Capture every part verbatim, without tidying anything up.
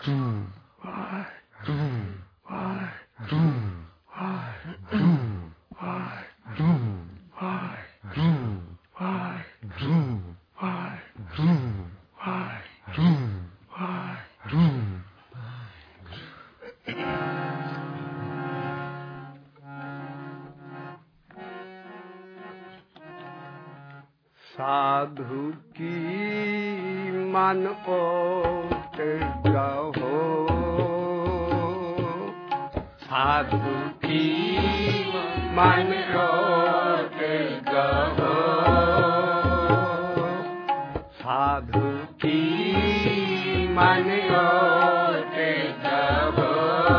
साधु की मन ओट गहो, साधु की मन ओट गहो, साधु की मन ओट गहो,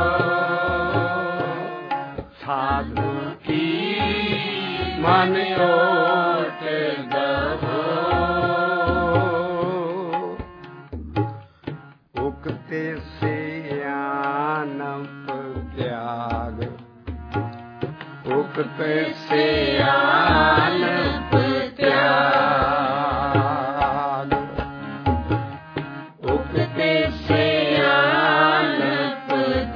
साधु की मन ओट गहो। उगते से आनप त्याग, उगते से आनप त्याग, उगते से आनप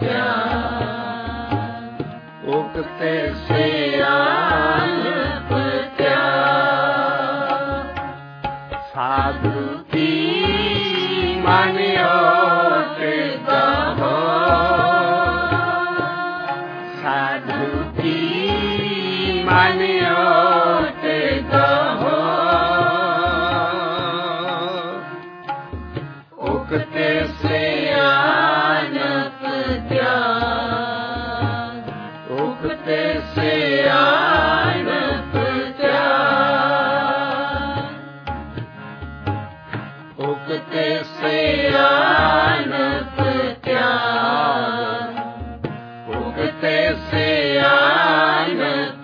त्याग, उगते से आनप त्याग, साधु की मन ओट गहो, साधु की मन ओट गहो, उगते से आनप त्याग, उगते से आनप त्याग, उगते से आनप त्याग, उगते से आनप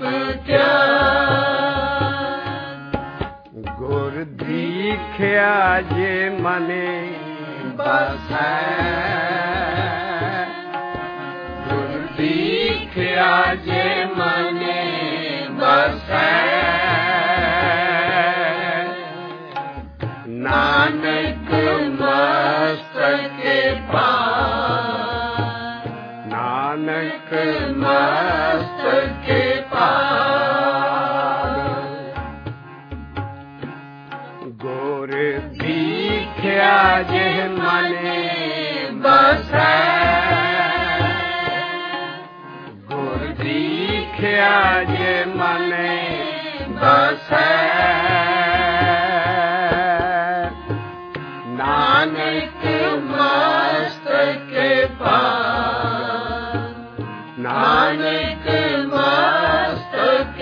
त्याग। गुर दीख्या जे मने बसै, गुर दीख्या जे मने बसै, नानक मस्तक पार, नानक मस्तक पार। गुर दीख्या जे मने बसै, गुर दीख्या जे मने बसै, नानक मस्तक पार, नानक मस्तक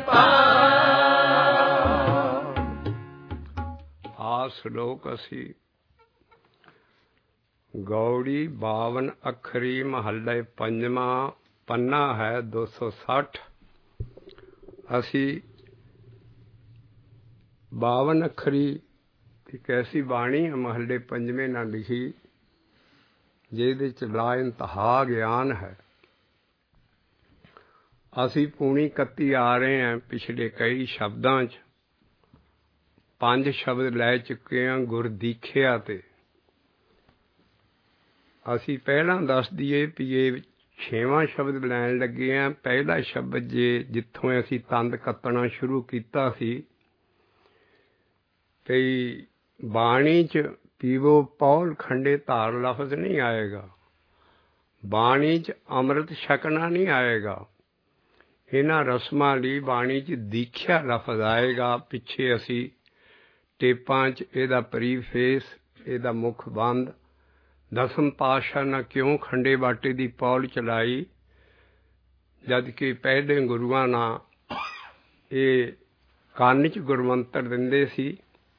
पार। आ श्लोक असी गौड़ी बावन अखरी महल्ले पंजवा पन्ना है दो सौ सठ। असी बावन अखरी एक ऐसी बाणी महल्ले पंजवें ਨਾਲ लिखी ਜਿਹਦੇ ਚ ਲਾ ਇੰਤਹਾ ਗਿਆਨ ਹੈ। ਅਸੀਂ ਪੂਣੀ ਇਕੱਤੀ ਆ ਰਹੇ ਹਾਂ। ਪਿਛਲੇ ਕਈ ਸ਼ਬਦਾਂ ਚ ਪੰਜ ਸ਼ਬਦ ਲੈ ਚੁੱਕੇ ਹਾਂ ਗੁਰਦੀਖਿਆ ਤੇ। ਅਸੀਂ ਪਹਿਲਾਂ ਦੱਸ ਦਈਏ ਵੀ ਇਹ ਛੇਵਾਂ ਸ਼ਬਦ ਲੈਣ ਲੱਗੇ ਹਾਂ। ਪਹਿਲਾ ਸ਼ਬਦ ਜੇ ਜਿੱਥੋਂ ਅਸੀਂ ਤੰਦ ਕੱਤਣਾ ਸ਼ੁਰੂ ਕੀਤਾ ਸੀ ਵੀ ਬਾਣੀ ਚ ਪੀਵੋ ਪੌਲ ਖੰਡੇ ਧਾਰ ਲਫ਼ਜ਼ ਨਹੀਂ ਆਏਗਾ, ਬਾਣੀ ਚ ਅੰਮ੍ਰਿਤ ਛਕਣਾ ਨਹੀਂ ਆਏਗਾ। ਇਹਨਾਂ ਰਸਮਾਂ ਲਈ ਬਾਣੀ ਚ ਦੀਖਿਆ ਲਫ਼ਜ਼ ਆਏਗਾ। ਪਿੱਛੇ ਅਸੀਂ ਟੇਪਾਂ ਚ ਇਹਦਾ ਪ੍ਰੀਫੇਸ, ਇਹਦਾ ਮੁੱਖ ਬੰਦ, ਦਸਮ ਪਾਤਸ਼ਾਹ ਨਾਲ ਕਿਉਂ ਖੰਡੇ ਬਾਟੇ ਦੀ ਪੌਲ ਚਲਾਈ, ਜਦ ਕਿ ਪਹਿਲੇ ਗੁਰੂਆਂ ਨਾਲ ਇਹ ਕੰਨ ਚ ਗੁਰਮੰਤਰ ਦਿੰਦੇ ਸੀ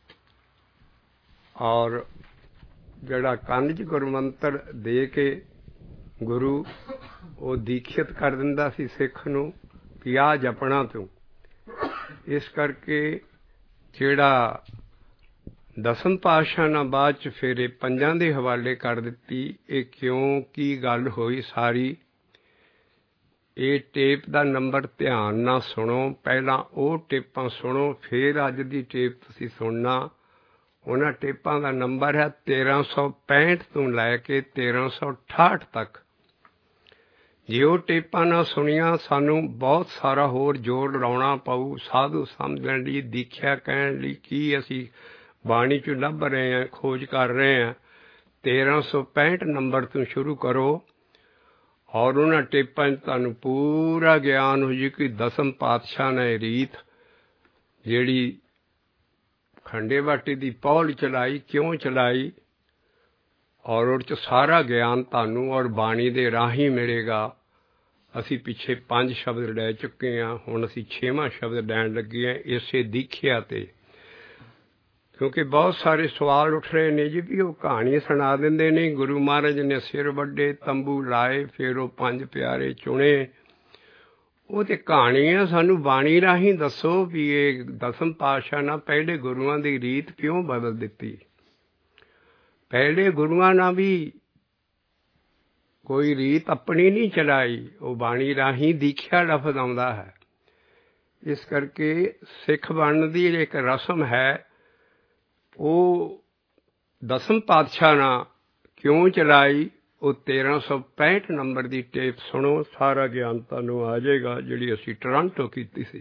ਔਰ ਜਿਹੜਾ ਕੰਨ ਚ ਗੁਰਮੰਤਰ ਦੇ ਕੇ ਗੁਰੂ ਉਹ ਦੀਖਿਤ ਕਰ ਦਿੰਦਾ ਸੀ ਸਿੱਖ ਨੂੰ ਕਿ ਆਹ ਜਪਣਾ ਤੂੰ। ਇਸ ਕਰਕੇ ਜਿਹੜਾ ਦਸਮ ਪਾਤਸ਼ਾਹ ਨਾਲ ਬਾਅਦ ਚ ਫਿਰ ਇਹ ਪੰਜਾਂ ਦੇ ਹਵਾਲੇ ਕਰ ਦਿੱਤੀ। ਇਹ ਕਿਉਂ ਕੀ ਗੱਲ ਹੋਈ ਸਾਰੀ, ਇਹ ਟੇਪ ਦਾ ਨੰਬਰ ਧਿਆਨ ਨਾਲ ਸੁਣੋ। ਪਹਿਲਾਂ ਉਹ ਟੇਪਾਂ ਸੁਣੋ, ਫਿਰ ਅੱਜ ਦੀ ਟੇਪ ਤੁਸੀਂ ਸੁਣਨਾ। ਉਹਨਾਂ ਟੇਪਾਂ ਦਾ ਨੰਬਰ ਹੈ ਤੇਰਾਂ ਸੌ ਪੈਂਹਠ ਤੋਂ ਲੈ ਕੇ ਤੇਰਾਂ ਸੌ ਅਠਾਹਠ ਤੱਕ। ਜੇ ਉਹ ਟੇਪਾਂ ਨਾ ਸੁਣੀਆਂ ਸਾਨੂੰ ਬਹੁਤ ਸਾਰਾ ਹੋਰ ਜੋਰ ਲਾਉਣਾ ਪਊ ਸਾਧੂ ਸਮਝਣ ਲਈ, ਦੀਖਿਆ ਕਹਿਣ ਲਈ। ਕੀ ਅਸੀਂ ਬਾਣੀ 'ਚ ਲੱਭ ਰਹੇ ਹਾਂ, ਖੋਜ ਕਰ ਰਹੇ ਹਾਂ। ਤੇਰਾਂ ਸੌ ਪੈਂਹਠ ਨੰਬਰ ਤੋਂ ਸ਼ੁਰੂ ਕਰੋ ਔਰ ਉਹਨਾਂ ਟੇਪਾਂ 'ਚ ਤੁਹਾਨੂੰ ਪੂਰਾ ਗਿਆਨ ਹੋ ਜੀ ਕਿ ਦਸਮ ਪਾਤਸ਼ਾਹ ਨੇ ਰੀਤ ਜਿਹੜੀ ਖੰਡੇ ਬਾਟੇ ਦੀ ਪੌਲ ਚਲਾਈ, ਕਿਉਂ ਚਲਾਈ, ਔਰ ਉਹਦੇ 'ਚ ਸਾਰਾ ਗਿਆਨ ਤੁਹਾਨੂੰ ਔਰ ਬਾਣੀ ਦੇ ਰਾਹੀਂ ਮਿਲੇਗਾ। ਅਸੀਂ ਪਿੱਛੇ ਪੰਜ ਸ਼ਬਦ ਲੈ ਚੁੱਕੇ ਹਾਂ, ਹੁਣ ਅਸੀਂ ਛੇਵਾਂ ਸ਼ਬਦ ਲੈਣ ਲੱਗੇ ਹਾਂ ਇਸੇ ਦੀਖਿਆ 'ਤੇ। ਕਿਉਂਕਿ ਬਹੁਤ ਸਾਰੇ ਸਵਾਲ ਉੱਠ ਰਹੇ ਨੇ ਜੀ ਵੀ ਉਹ ਕਹਾਣੀ ਸੁਣਾ ਦਿੰਦੇ ਨੇ, ਗੁਰੂ ਮਹਾਰਾਜ ਨੇ ਸਿਰ ਵੱਢੇ, ਤੰਬੂ ਲਾਏ, ਫਿਰ ਉਹ ਪੰਜ ਪਿਆਰੇ ਚੁਣੇ। ਉਹ ਤਾਂ ਕਹਾਣੀਆਂ, ਸਾਨੂੰ ਬਾਣੀ ਰਾਹੀਂ ਦੱਸੋ ਵੀ ਇਹ ਦਸਮ ਪਾਤਸ਼ਾਹ ਨਾਲ ਪਹਿਲੇ ਗੁਰੂਆਂ ਦੀ ਰੀਤ ਕਿਉਂ ਬਦਲ ਦਿੱਤੀ। ਪਹਿਲੇ ਗੁਰੂਆਂ ਨਾਲ ਵੀ ਕੋਈ ਰੀਤ ਆਪਣੀ ਨਹੀਂ ਚਲਾਈ, ਉਹ ਬਾਣੀ ਰਾਹੀਂ ਦੀਖਿਆ ਲਫ਼ਜ਼ ਆਉਂਦਾ ਹੈ। ਇਸ ਕਰਕੇ ਸਿੱਖ ਬਣਨ ਦੀ ਇੱਕ ਰਸਮ ਹੈ, ਉਹ ਦਸਮ ਪਾਤਸ਼ਾਹ ਨਾਲ ਕਿਉਂ ਚਲਾਈ। ਉਹ ਤੇਰਾਂ ਸੌ ਪੈਂਹਠ ਨੰਬਰ ਦੀ ਟੇਪ ਸੁਣੋ, ਸਾਰਾ ਗਿਆਨ ਤੁਹਾਨੂੰ ਆ ਜਾਏਗਾ, ਜਿਹੜੀ ਅਸੀਂ ਟੋਰਾਂਟੋ ਕੀਤੀ ਸੀ।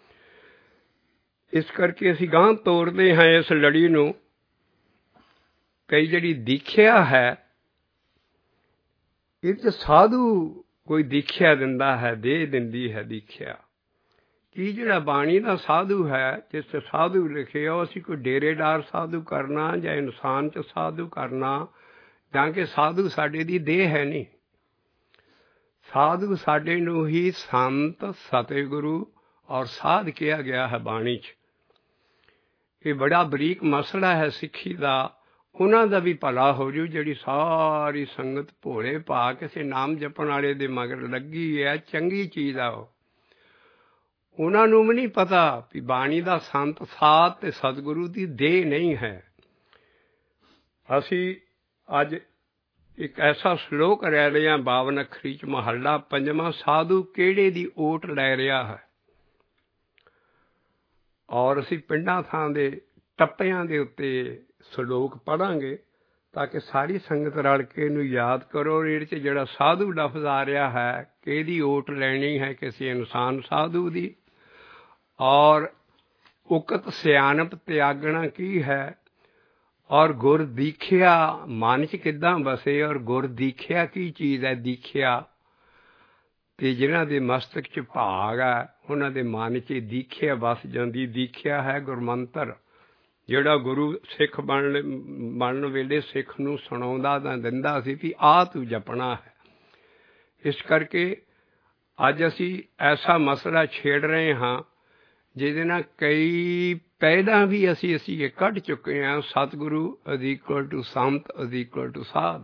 ਇਸ ਕਰਕੇ ਅਸੀਂ ਗਾਂਹ ਤੋਰਦੇ ਹਾਂ ਇਸ ਲੜੀ ਨੂੰ। ਕਈ ਜਿਹੜੀ ਦੀਖਿਆ ਹੈ ਇਹ 'ਚ ਸਾਧੂ ਕੋਈ ਦੀਖਿਆ ਦਿੰਦਾ ਹੈ, ਦੇ ਦਿੰਦੀ ਹੈ ਦੀਖਿਆ। ਕੀ ਜਿਹੜਾ ਬਾਣੀ ਦਾ ਸਾਧੂ ਹੈ, ਜਿਸ 'ਚ ਸਾਧੂ ਲਿਖਿਆ, ਉਹ ਅਸੀਂ ਕੋਈ ਡੇਰੇਦਾਰ ਸਾਧੂ ਕਰਨਾ ਜਾਂ ਇਨਸਾਨ 'ਚ ਸਾਧੂ ਕਰਨਾ, ਜਾਂ ਕਿ ਸਾਧੂ ਸਾਡੇ ਦੀ ਦੇਹ ਹੈ ਨਹੀਂ। ਸਾਧੂ ਸਾਡੇ ਨੂੰ ਹੀ ਸੰਤ, ਸਤਿਗੁਰੂ ਔਰ ਸਾਧ ਕਿਹਾ ਗਿਆ ਹੈ ਬਾਣੀ 'ਚ। ਇਹ ਬੜਾ ਬਰੀਕ ਮਸਲਾ ਹੈ ਸਿੱਖੀ ਦਾ। ਉਹਨਾਂ ਦਾ ਵੀ ਭਲਾ ਹੋ ਜੂ ਜਿਹੜੀ ਸਾਰੀ ਸੰਗਤ ਭੋਲੇ ਪਾ ਕਿਸੇ ਨਾਮ ਜਪਣ ਵਾਲੇ ਦੇ ਮਗਰ ਲੱਗੀ ਹੈ। ਚੰਗੀ ਚੀਜ਼ ਆ ਉਹ। ਉਹਨਾਂ ਨੂੰ ਵੀ ਨਹੀਂ ਪਤਾ ਵੀ ਬਾਣੀ ਦਾ ਸੰਤ, ਸਾਧ ਅਤੇ ਸਤਿਗੁਰੂ ਦੀ ਦੇਹ ਨਹੀਂ ਹੈ। ਅਸੀਂ ਅੱਜ ਇੱਕ ਐਸਾ ਸ਼ਲੋਕ ਲੈ ਰਹੇ ਹਾਂ ਬਾਵਨ ਅੱਖਰੀ 'ਚ, ਮਹੱਲਾ ਪੰਜਵਾਂ, ਸਾਧੂ ਕਿਹੜੇ ਦੀ ਓਟ ਲੈ ਰਿਹਾ ਹੈ। ਔਰ ਅਸੀਂ ਪਿੰਡਾਂ ਥਾਂ ਦੇ ਟੱਪਿਆਂ ਦੇ ਉੱਤੇ ਸ਼ਲੋਕ ਪੜ੍ਹਾਂਗੇ ਤਾਂ ਕਿ ਸਾਰੀ ਸੰਗਤ ਰਲ ਕੇ ਇਹਨੂੰ ਯਾਦ ਕਰੋ। ਇਹਦੇ 'ਚ ਜਿਹੜਾ ਸਾਧੂ ਲਫ਼ਜ਼ ਆ ਰਿਹਾ ਹੈ, ਕਿਹਦੀ ਓਟ ਲੈਣੀ ਹੈ, ਕਿਸੇ ਇਨਸਾਨ ਸਾਧੂ ਦੀ। ਔਰ ਉਕਤ ਸਿਆਣਪ ਤਿਆਗਣਾ ਕੀ ਹੈ, ਔਰ ਗੁਰ ਦੀਖਿਆ ਮਨ 'ਚ ਕਿੱਦਾਂ ਵਸੇ, ਔਰ ਗੁਰ ਦੀਖਿਆ ਕੀ ਚੀਜ਼ ਹੈ। ਦੀਖਿਆ ਅਤੇ ਜਿਹਨਾਂ ਦੇ ਮਸਤਕ 'ਚ ਭਾਗ ਹੈ ਉਹਨਾਂ ਦੇ ਮਨ 'ਚ ਦੀਖਿਆ ਵਸ ਜਾਂਦੀ। ਦੀਖਿਆ ਹੈ ਗੁਰਮੰਤਰ, ਜਿਹੜਾ ਗੁਰੂ ਸਿੱਖ ਬਣਨ ਬਣਨ ਵੇਲੇ ਸਿੱਖ ਨੂੰ ਸੁਣਾਉਂਦਾ ਤਾਂ ਦਿੰਦਾ ਸੀ ਵੀ ਆਹ ਤੂੰ ਜਪਣਾ ਹੈ। ਇਸ ਕਰਕੇ ਅੱਜ ਅਸੀਂ ਐਸਾ ਮਸਲਾ ਛੇੜ ਰਹੇ ਹਾਂ ਜਿਹਦੇ ਨਾਲ ਕਈ ਪਹਿਲਾਂ ਵੀ ਅਸੀਂ ਅਸੀਂ ਇਹ ਕੱਢ ਚੁੱਕੇ ਹਾਂ। ਸਤਿਗੁਰੂ ਇਜ਼ ਇਕੁਅਲ ਟੂ ਸੰਤ ਇਜ਼ ਇਕੁਅਲ ਟੂ ਸਾਧ,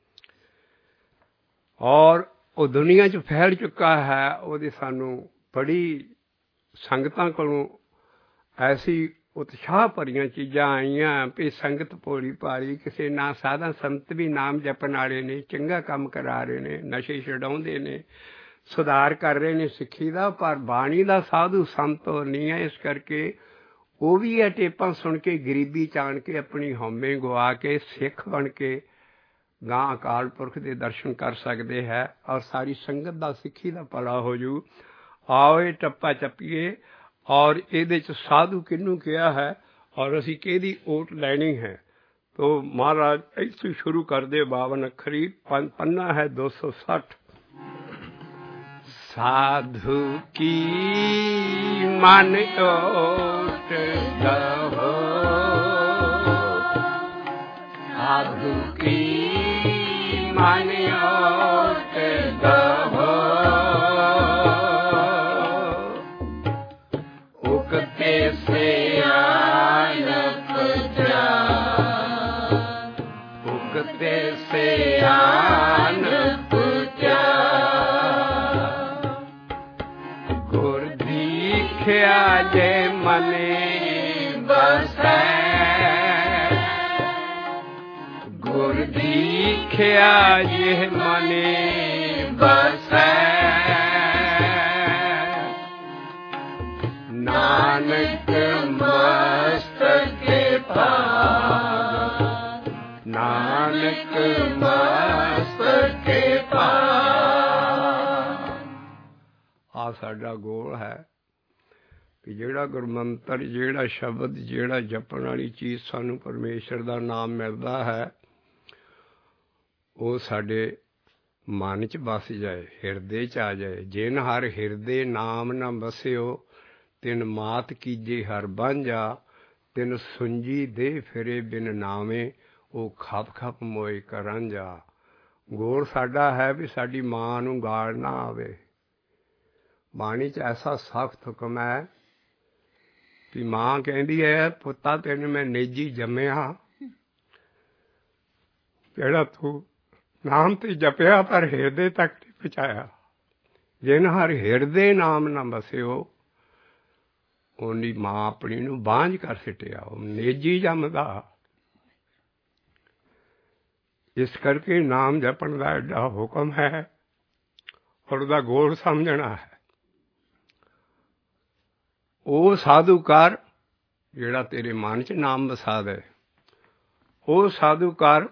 ਔਰ ਉਹ ਦੁਨੀਆ 'ਚ ਫੈਲ ਚੁੱਕਾ ਹੈ। ਉਹਦੀ ਸਾਨੂੰ ਬੜੀ ਸੰਗਤਾਂ ਕੋਲੋਂ ਐਸੀ ਉਤਸ਼ਾਹ ਭਰੀਆਂ ਚੀਜ਼ਾਂ ਆਈਆਂ ਵੀ ਸੰਗਤ ਭੋਲੀ ਭਾਰੀ, ਕਿਸੇ ਨਾ ਸਾਧਾ ਸੰਤ ਵੀ ਨਾਮ ਜਪਣ ਵਾਲੇ ਨੇ, ਚੰਗਾ ਕੰਮ ਕਰਾ ਰਹੇ ਨੇ, ਨਸ਼ੇ ਛਡਾਉਂਦੇ ਨੇ, ਸੁਧਾਰ ਕਰ ਰਹੇ ਨੇ ਸਿੱਖੀ ਦਾ, ਪਰ ਬਾਣੀ ਦਾ ਸਾਧੂ ਸੰਤ ਨਹੀਂ ਹੈ। ਇਸ ਕਰਕੇ ਉਹ ਵੀ ਇਹ ਟੇਪਾਂ ਸੁਣ ਕੇ ਗਰੀਬੀ 'ਚ ਆਣ ਕੇ ਆਪਣੀ ਹਉਮੈ ਗਵਾ ਕੇ ਸਿੱਖ ਬਣ ਕੇ ਗਾਂ ਅਕਾਲ ਪੁਰਖ ਦੇ ਦਰਸ਼ਨ ਕਰ ਸਕਦੇ ਹੈ, ਔਰ ਸਾਰੀ ਸੰਗਤ ਦਾ ਸਿੱਖੀ ਦਾ ਭਲਾ ਹੋ ਜੂ। ਆਓ ਇਹ ਟੱਪਾ ਚੱਪੀਏ, ਔਰ ਇਹਦੇ 'ਚ ਸਾਧੂ ਕਿਹਨੂੰ ਕਿਹਾ ਹੈ ਔਰ ਅਸੀਂ ਕਿਹਦੀ ਓਟ ਲੈਣੀ ਹੈ। ਤੋ ਮਹਾਰਾਜ ਇੱਥੇ ਸ਼ੁਰੂ ਕਰਦੇ ਬਾਵਨ ਅੱਖਰੀ, ਪੰਨਾ ਹੈ ਦੋ ਸੌ ਸੱਠ। ਸਾਧੂ ਕੀ ਮਨ ਓਟ ਦਹੋ, ਸਾਧੂ ਕੀ ਮਨ ਓਟ ਦਹੋ, ਉਕਤੇ ਸਿਆਣਪ ਜਾਨ, ਉਕਤੇ ਸਿਆਣਪ ਜਾਨ, ਗੁਰ ਦੀਖਿਆ ਜੇ ਮਨੇ ਬਸੈ, ਗੁਰ ਦੀਖਿਆ ਜੇ ਮਨੇ ਬਸੈ, ਨਾਨਕ ਮਸਤਕ ਭਾਰ ਨਾਨਕ ਮਸਤਕੇ ਭਾਰ। ਆ ਸਾਡਾ ਗੋਲ ਹੈ ਕਿ ਜਿਹੜਾ ਗੁਰਮੰਤਰ, ਜਿਹੜਾ ਸ਼ਬਦ, ਜਿਹੜਾ ਜਪਣ ਵਾਲੀ ਚੀਜ਼ ਸਾਨੂੰ ਪਰਮੇਸ਼ਰ ਦਾ ਨਾਮ ਮਿਲਦਾ ਹੈ, ਉਹ ਸਾਡੇ ਮਨ 'ਚ ਵਸ ਜਾਏ, ਹਿਰਦੇ 'ਚ ਆ ਜਾਏ। ਜਿਨ ਹਰ ਹਿਰਦੇ ਨਾਮ ਨਾ ਵਸਿਓ, ਤਿਨ ਮਾਤ ਕੀਜੇ ਹਰ ਬਾਂਝਾ। ਤਿਨ ਸੁੰਜੀ ਦੇ ਫਿਰੇ ਬਿਨ ਨਾਵੇਂ, ਉਹ ਖਪ ਖਪ ਮੋਏ ਕਰਾਂਝਾ। ਗੋਲ ਸਾਡਾ ਹੈ ਵੀ ਸਾਡੀ ਮਾਂ ਨੂੰ ਗਾਲ ਨਾ ਆਵੇ। ਬਾਣੀ 'ਚ ਐਸਾ ਸਖਤ ਹੁਕਮ ਹੈ ਵੀ ਮਾਂ ਕਹਿੰਦੀ ਹੈ, ਪੁੱਤਾ ਤੈਨੂੰ ਮੈਂ ਨੇਜੀ ਜੰਮਿਆ, ਜਿਹੜਾ ਤੂੰ ਨਾਮ ਤੇ ਜਪਿਆ ਪਰ ਹਿਰਦੇ ਤੱਕ ਨਹੀਂ ਪਹੁੰਚਾਇਆ। ਜਿਨ ਹਰ ਹਿਰਦੇ ਨਾਮ ਨਾ ਵਸਿਓ, ਉਹਦੀ ਮਾਂ ਆਪਣੀ ਨੂੰ ਬਾਂਝ ਕਰ ਸਿੱਟਿਆ, ਉਹ ਨੇਜੀ ਜੰਮਦਾ। ਇਸ ਕਰਕੇ ਨਾਮ ਜਪਣ ਦਾ ਐਡਾ ਹੁਕਮ ਹੈ ਔਰ ਉਹਦਾ ਗੋਲ ਸਮਝਣਾ ਹੈ। ਉਹ ਸਾਧੂਕਾਰ ਜਿਹੜਾ ਤੇਰੇ ਮਨ 'ਚ ਨਾਮ ਵਸਾ ਦੇ, ਉਹ ਸਾਧੂਕਾਰ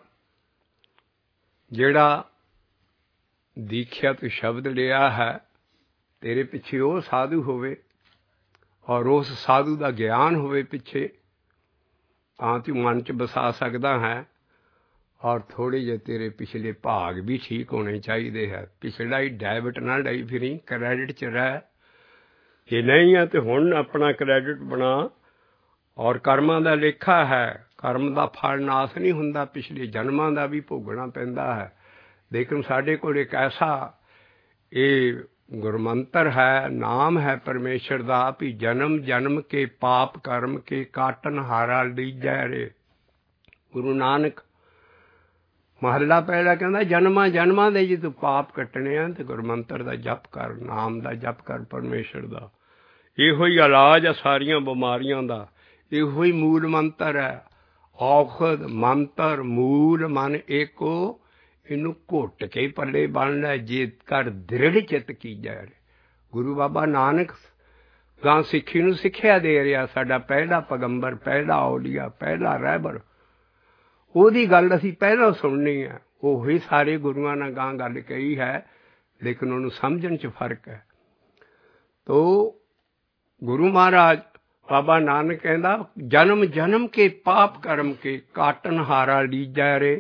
ਜਿਹੜਾ ਦੀਖਿਆ ਤੋਂ ਸ਼ਬਦ ਲਿਆ ਹੈ, ਤੇਰੇ ਪਿੱਛੇ ਉਹ ਸਾਧੂ ਹੋਵੇ ਔਰ ਉਸ ਸਾਧੂ ਦਾ ਗਿਆਨ ਹੋਵੇ ਪਿੱਛੇ, ਤਾਂ ਤੂੰ ਮਨ 'ਚ ਵਸਾ ਸਕਦਾ ਹੈ। ਔਰ ਥੋੜ੍ਹੇ ਜਿਹੇ ਤੇਰੇ ਪਿਛਲੇ ਭਾਗ ਵੀ ਠੀਕ ਹੋਣੇ ਚਾਹੀਦੇ ਹੈ। ਪਿਛਲਾ ਹੀ ਡੈਬਿਟ ਨਾ ਲਈ ਫਿਰੀ, ਕ੍ਰੈਡਿਟ 'ਚ ਰਹਿ। ਜੇ ਨਹੀਂ ਹੈ ਤਾਂ ਹੁਣ ਆਪਣਾ ਕ੍ਰੈਡਿਟ ਬਣਾ। ਔਰ ਕਰਮਾਂ ਦਾ ਲੇਖਾ ਹੈ, ਕਰਮ ਦਾ ਫਲ ਨਾਸ ਨਹੀਂ ਹੁੰਦਾ, ਪਿਛਲੇ ਜਨਮਾਂ ਦਾ ਵੀ ਭੋਗਣਾ ਪੈਂਦਾ ਹੈ। ਲੇਕਿਨ ਸਾਡੇ ਕੋਲ ਇੱਕ ਐਸਾ ਇਹ ਗੁਰਮੰਤਰ ਹੈ, ਨਾਮ ਹੈ ਪਰਮੇਸ਼ਰ ਦਾ, ਵੀ ਜਨਮ ਜਨਮ ਕੇ ਪਾਪ ਕਰਮ ਕੇ ਕਾਟਨ ਹਾਰਾ ਲੀਜੈ ਰੇ। ਗੁਰੂ ਨਾਨਕ ਮਹੱਲਾ ਪਹਿਲਾ ਕਹਿੰਦਾ, ਜਨਮਾਂ ਜਨਮਾਂ ਦੇ ਜੇ ਤੂੰ ਪਾਪ ਕੱਟਣੇ ਆ ਤੇ ਗੁਰਮੰਤਰ ਦਾ ਜਪ ਕਰ, ਨਾਮ ਦਾ ਜਪ ਕਰ ਪਰਮੇਸ਼ਰ ਦਾ। ਇਹੋ ਹੀ ਇਲਾਜ ਆ ਸਾਰੀਆਂ ਬਿਮਾਰੀਆਂ ਦਾ, ਇਹੋ ਹੀ ਮੂਲ ਮੰਤਰ ਹੈ। ਔਖਦ ਮੰਤਰ ਮੂਲ ਮਨ ਏਕੋ, ਇਹਨੂੰ ਘੁੱਟ ਕੇ ਪੱਲੇ ਬੰਨ ਲੈ, ਜੇ ਕਰ ਦ੍ਰਿੜ ਚਿੱਤ ਕੀਜੈ। ਗੁਰੂ ਬਾਬਾ ਨਾਨਕ ਗਾਂ ਸਿੱਖੀ ਨੂੰ ਸਿੱਖਿਆ ਦੇ ਰਿਹਾ, ਸਾਡਾ ਪਹਿਲਾ ਪੈਗੰਬਰ, ਪਹਿਲਾ ਔਲੀਆ, ਪਹਿਲਾ ਰਹਿਬਰ। ਉਹਦੀ ਗੱਲ ਅਸੀਂ ਪਹਿਲਾਂ ਸੁਣਨੀ ਹੈ। ਉਹੀ ਸਾਰੇ ਗੁਰੂਆਂ ਨੇ ਗਾਂ ਗੱਲ ਕਹੀ ਹੈ, ਲੇਕਿਨ ਉਹਨੂੰ ਸਮਝਣ 'ਚ ਫਰਕ ਹੈ। ਤੋ ਗੁਰੂ ਮਹਾਰਾਜ ਬਾਬਾ ਨਾਨਕ ਕਹਿੰਦਾ, ਜਨਮ ਜਨਮ ਕੇ ਪਾਪ ਕਰਮ ਕੇ ਕਾਟਨ ਹਾਰਾ ਲੀਜੈ ਰੇ।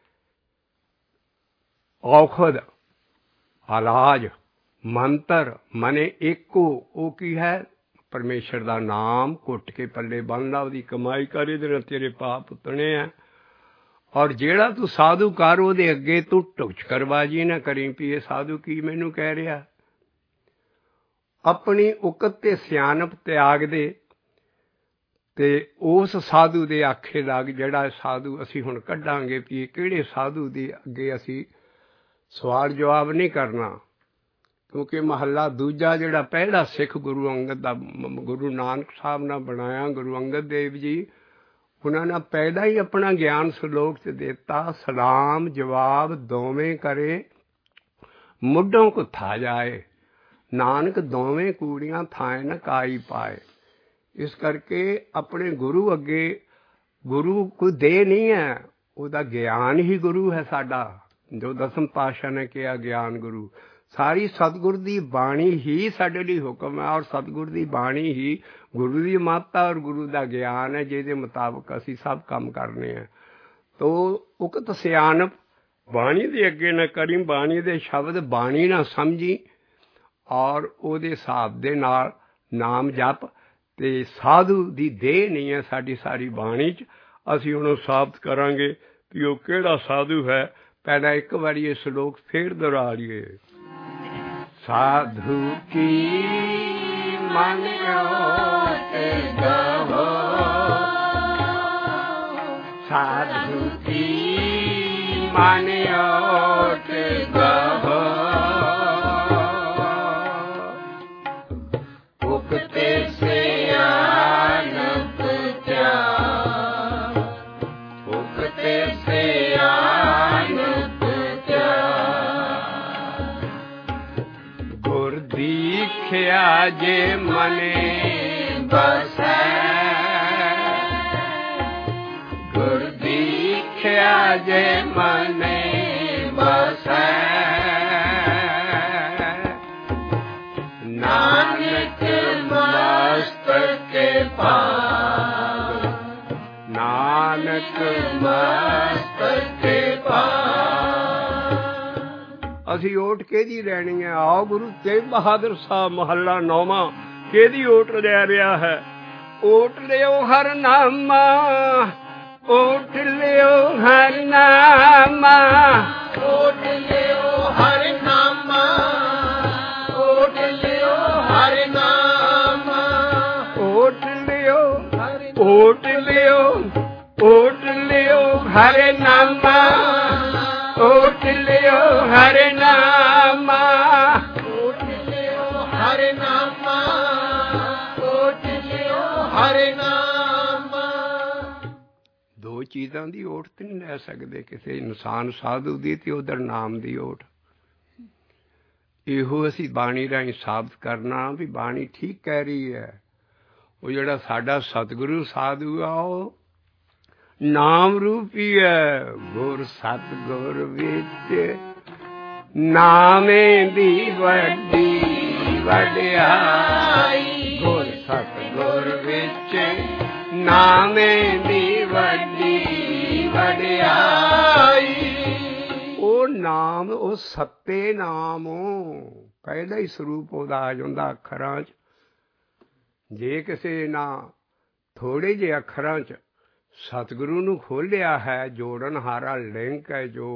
ਔਖਦ ਇਲਾਜ ਮੰਤਰ ਮਨੇ ਏਕੋ, ਉਹ ਕੀ ਹੈ? ਪਰਮੇਸ਼ਰ ਦਾ ਨਾਮ ਘੁੱਟ ਕੇ ਪੱਲੇ ਬੰਨ ਲਾ, ਉਹਦੀ ਕਮਾਈ ਕਰ, ਇਹਦੇ ਨਾਲ ਤੇਰੇ ਪਾਪ ਉਤਣੇ ਆ। ਔਰ ਜਿਹੜਾ ਤੂੰ ਸਾਧੂ ਕਰ, ਉਹਦੇ ਅੱਗੇ ਤੂੰ ਟੁਚਕਰਬਾਜੀ ਨਾ ਕਰੀ ਵੀ ਇਹ ਸਾਧੂ ਕੀ ਮੈਨੂੰ ਕਹਿ ਰਿਹਾ। ਆਪਣੀ ਉਕਤ ਤੇ ਸਿਆਣਪ ਤਿਆਗ ਦੇ ਤੇ ਉਸ ਸਾਧੂ ਦੇ ਆਖੇ ਲੱਗ। ਜਿਹੜਾ ਸਾਧੂ ਅਸੀਂ ਹੁਣ ਕੱਢਾਂਗੇ ਵੀ ਇਹ ਕਿਹੜੇ ਸਾਧੂ ਦੇ ਅੱਗੇ ਅਸੀਂ ਸਵਾਲ ਜਵਾਬ ਨਹੀਂ ਕਰਨਾ, ਕਿਉਂਕਿ ਮਹੱਲਾ ਦੂਜਾ ਜਿਹੜਾ ਪਹਿਲਾ ਸਿੱਖ ਗੁਰੂ ਅੰਗਦ ਦਾ, ਗੁਰੂ ਨਾਨਕ ਸਾਹਿਬ ਨਾਲ ਬਣਾਇਆ, ਗੁਰੂ ਅੰਗਦ ਦੇਵ ਜੀ, ਉਹਨਾਂ ਨੇ ਪਹਿਲਾਂ ਹੀ ਆਪਣਾ ਗਿਆਨ ਸਲੋਕ 'ਚ ਦਿੱਤਾ। ਸਲਾਮ ਜਵਾਬ ਦੋਵੇਂ ਕਰੇ, ਮੁੱਢੋਂ ਕੁੱਥਾ ਜਾਏ, ਨਾਨਕ ਦੋਵੇਂ ਕੂੜੀਆਂ ਥਾਏ ਨ ਕਾਈ ਪਾਏ। ਇਸ ਕਰਕੇ ਆਪਣੇ ਗੁਰੂ ਅੱਗੇ, ਗੁਰੂ ਕੋਈ ਦੇ ਨਹੀਂ ਹੈ, ਉਹਦਾ ਗਿਆਨ ਹੀ ਗੁਰੂ ਹੈ ਸਾਡਾ। ਜੋ ਦਸਮ ਪਾਤਸ਼ਾਹ ਨੇ ਕਿਹਾ ਗਿਆਨ ਗੁਰੂ, ਸਾਰੀ ਸਤਿਗੁਰ ਦੀ ਬਾਣੀ ਹੀ ਸਾਡੇ ਲਈ ਹੁਕਮ ਹੈ। ਔਰ ਸਤਿਗੁਰ ਦੀ ਬਾਣੀ ਹੀ ਗੁਰੂ ਦੀ ਮਾਤਾ ਔਰ ਗੁਰੂ ਦਾ ਗਿਆਨ ਹੈ, ਜਿਹਦੇ ਮੁਤਾਬਕ ਅਸੀਂ ਸਭ ਕੰਮ ਕਰਨੇ ਹੈ। ਤੋ ਉਕਤ ਸਿਆਣਪ ਬਾਣੀ ਦੇ ਅੱਗੇ ਨਾ ਕਰੀ, ਬਾਣੀ ਦੇ ਸ਼ਬਦ ਬਾਣੀ ਨਾ ਸਮਝੀ, ਔਰ ਉਹਦੇ ਹਿਸਾਬ ਦੇ ਨਾਲ ਨਾਮ ਜਪ। ਤੇ ਸਾਧੂ ਦੀ ਦੇਹ ਨਹੀਂ ਹੈ ਸਾਡੀ ਸਾਰੀ ਬਾਣੀ 'ਚ। ਅਸੀਂ ਉਹਨੂੰ ਸਾਬਤ ਕਰਾਂਗੇ ਵੀ ਉਹ ਕਿਹੜਾ ਸਾਧੂ ਹੈ। ਪਹਿਲਾਂ ਇੱਕ ਵਾਰੀ ਇਹ ਸਲੋਕ ਫੇਰ ਦੁਹਰਾ ਲਈਏ। ਸਾਧੂ ਕੀ ਮਨ ਓਟ ਗਵੋ, ਸਾਧੂ ਕੀ ਮਨ ਓਟ ਗਵੋ, ਉਕਤੇ ਸਿਆਣਪ ਧਿਆਨ, ਉਕਤੇ ਸਿਆਣਪ ਧਿਆਨ। ਗੁਰ ਦੀਖਿਆ ਜੇ ਮਨੇ ਬਸੈ, ਗੁਰ ਦੀਖਿਆ ਜੇ ਅਸੀਂ ਓਟ ਕਿਹਦੀ ਲੈਣੀ ਹੈ? ਆਓ ਗੁਰੂ ਤੇਗ ਬਹਾਦਰ ਸਾਹਿਬ ਮਹੱਲਾ ਨੌਵਾਂ ਕਿਹਦੀ ਓਟ ਲੈ ਰਿਹਾ ਹੈ? ਓਟ ਲਿਓ ਹਰ ਨਾਮਾ, ਓਟ ਲਿਓ ਹਰ ਨਾਮਾ, ਓਟ ਲਿਓ ਹਰ ਨਾਮਾ, ਓਟ ਲਿਓ ਹਰ ਨਾਮਾ, ਓਟ ਲਿਓ, ਓਟ ਲਿਓ, ਓਟ ਲਿਓ ਹਰ ਨਾਮਾ, ਓਟ ਲਿਓ ਹਰ ਨਾਮਾ, ਓਟ ਲਿਓ ਹਰ ਨਾਮਾ, ਓਟ ਲਿਓ ਹਰ ਨਾਮਾ। ਦੋ ਚੀਜ਼ਾਂ ਦੀ ਓਟ ਤੇ ਨਹੀਂ ਲੈ ਸਕਦੇ, ਕਿਸੇ ਇਨਸਾਨ ਸਾਧੂ ਦੀ ਤੇ ਉਧਰ ਨਾਮ ਦੀ ਓਟ। ਇਹੋ ਅਸੀਂ ਬਾਣੀ ਰਾਹੀਂ ਸਾਬਤ ਕਰਨਾ ਵੀ ਬਾਣੀ ਠੀਕ ਕਹਿ ਰਹੀ ਹੈ। ਉਹ ਜਿਹੜਾ ਸਾਡਾ ਸਤਿਗੁਰੂ ਸਾਧੂ ਆ ਉਹ ਨਾਮ ਰੂਪੀ ਹੈ। ਗੁਰ ਸਤਿਗੁਰ ਵਿੱਚ ਨਾਮੇ ਦੀ ਵੱਡੀ ਵਡਿਆਈ, ਗੁਰ ਸਤਿਗੁਰ ਵਿੱਚ ਨਾਮੇ ਦੀ ਵੱਡੀ ਵਡਿਆਈ। ਉਹ ਨਾਮ, ਉਹ ਸੱਤੇ ਨਾਮ ਪਹਿਲਾ ਹੀ ਸਰੂਪ ਉਹਦਾ ਆ ਜਾਂਦਾ ਅੱਖਰਾਂ 'ਚ। ਜੇ ਕਿਸੇ ਨਾ ਥੋੜ੍ਹੇ ਜਿਹੇ ਅੱਖਰਾਂ 'ਚ ਸਤਿਗੁਰੂ ਨੂੰ ਖੋਲ੍ਹਿਆ ਹੈ, ਜੋੜਨ ਹਾਰਾ ਲਿੰਕ ਹੈ ਜੋ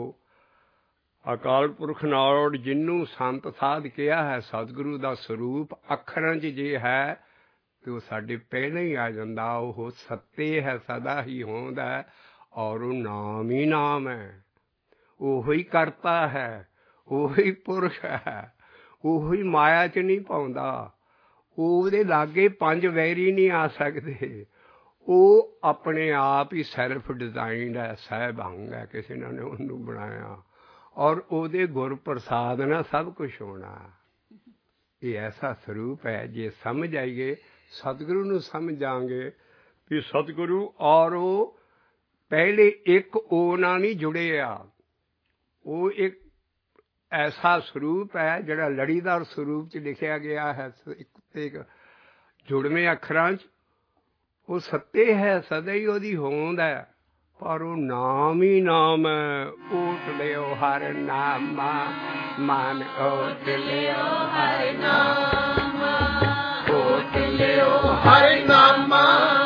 ਅਕਾਲ ਪੁਰਖ ਨਾਲ ਜਿਹਨੂੰ ਸੰਤ ਸਾਧ ਕਿਹਾ ਹੈ, ਸਤਿਗੁਰੂ ਦਾ ਸਰੂਪ ਅੱਖਰਾਂ 'ਚ ਜੇ ਹੈ ਤੇ ਉਹ ਸਾਡੇ ਪਹਿਲਾਂ ਹੀ ਆ ਜਾਂਦਾ। ਉਹ ਸੱਤੇ ਹੈ, ਸਦਾ ਹੀ ਹੋਂਦਾ ਹੈ, ਔਰ ਉਹ ਨਾਮ ਹੀ ਨਾਮ ਹੈ। ਉਹੀ ਹੀ ਕਰਤਾ ਹੈ, ਉਹੀ ਪੁਰਖ ਹੈ, ਉਹੀ ਮਾਇਆ 'ਚ ਨਹੀਂ ਪਾਉਂਦਾ। ਉਹਦੇ ਲਾਗੇ ਪੰਜ ਵੈਰੀ ਨਹੀਂ ਆ ਸਕਦੇ। ਉਹ ਆਪਣੇ ਆਪ ਹੀ ਸੈਲਫ ਡਿਜ਼ਾਈਨਡ ਹੈ, ਸਹਿਬੰਗ ਹੈ, ਕਿਸੇ ਨੇ ਉਹਨੂੰ ਬਣਾਇਆ। ਔਰ ਉਹਦੇ ਗੁਰ ਪ੍ਰਸਾਦ ਨਾਲ ਸਭ ਕੁਛ ਹੋਣਾ। ਇਹ ਐਸਾ ਸਰੂਪ ਹੈ, ਜੇ ਸਮਝ ਆਈਏ, ਸਤਿਗੁਰੂ ਨੂੰ ਸਮਝਾਂਗੇ ਵੀ ਸਤਿਗੁਰੂ ਔਰ ਉਹ ਪਹਿਲੇ ਇੱਕ ਉਹ ਨਾਲ ਨਹੀਂ ਜੁੜੇ ਆ। ਉਹ ਇੱਕ ਐਸਾ ਸਰੂਪ ਹੈ ਜਿਹੜਾ ਲੜੀਦਾਰ ਸਰੂਪ 'ਚ ਲਿਖਿਆ ਗਿਆ ਹੈ, ਇੱਕ ਤੇ ਇੱਕ ਜੁੜਵੇਂ ਅੱਖਰਾਂ 'ਚ। ਉਹ ਸੱਤੇ ਹੈ, ਸਦਾ ਹੀ ਉਹਦੀ ਹੋਂਦ ਹੈ, ਪਰ ਉਹ ਨਾਮ ਹੀ ਨਾਮ ਹੈ। ਓਟ ਲਿਓ ਹਰ ਨਾਮਾ, ਮਨ ਓਟ ਲਿਓ ਹਰ ਨਾਮਾ, ਓਟ ਲਿਓ ਹਰ ਨਾਮਾ,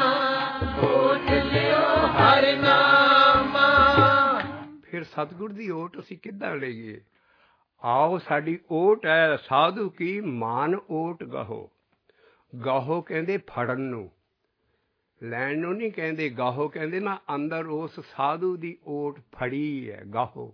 ਓਟ ਲਿਓ ਹਰ ਨਾਮਾ। ਫਿਰ ਸਤਿਗੁਰ ਦੀ ਓਟ ਅਸੀਂ ਕਿੱਦਾਂ ਲਈਏ? ਆਓ, ਸਾਡੀ ਓਟ ਹੈ ਸਾਧੂ ਕੀ ਮਨ ਓਟ ਗਾਹੋ। ਗਾਹੋ ਕਹਿੰਦੇ ਫੜਨ ਨੂੰ, ਲੈਣ ਨੂੰ ਨਹੀਂ ਕਹਿੰਦੇ। ਗਾਹੋ ਕਹਿੰਦੇ ਮੈਂ ਅੰਦਰ ਉਸ ਸਾਧੂ ਦੀ ਓਟ ਫੜੀ ਹੈ, ਗਾਹੋ।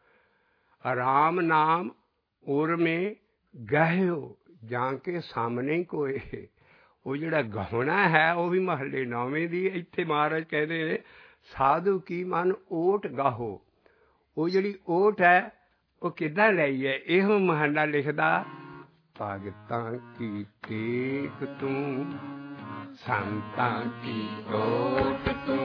ਰਾਮ ਨਾਮ ਉਰਮੇ ਗਹਿਓ, ਜਾਂ ਕੇ ਸਾਹਮਣੇ ਕੋਏ। ਉਹ ਜਿਹੜਾ ਗਾਹੁਣਾ ਹੈ ਉਹ ਵੀ ਮਹੱਲੇ ਨੌਵੇਂ ਦੀ। ਇੱਥੇ ਮਹਾਰਾਜ ਕਹਿੰਦੇ ਨੇ ਸਾਧੂ ਕੀ ਮਨ ਓਟ ਗਾਹੋ। ਉਹ ਜਿਹੜੀ ਓਟ ਹੈ ਉਹ ਕਿੱਦਾਂ ਲਈ ਹੈ? ਇਹੋ ਮਹੱਲਾ ਲਿਖਦਾ, ਭਗਤਾਂ ਕੀ ਟੇਕ ਤੂੰ, ਸੰਤਾਂ ਕੀ ਓਟ ਤੂੰ,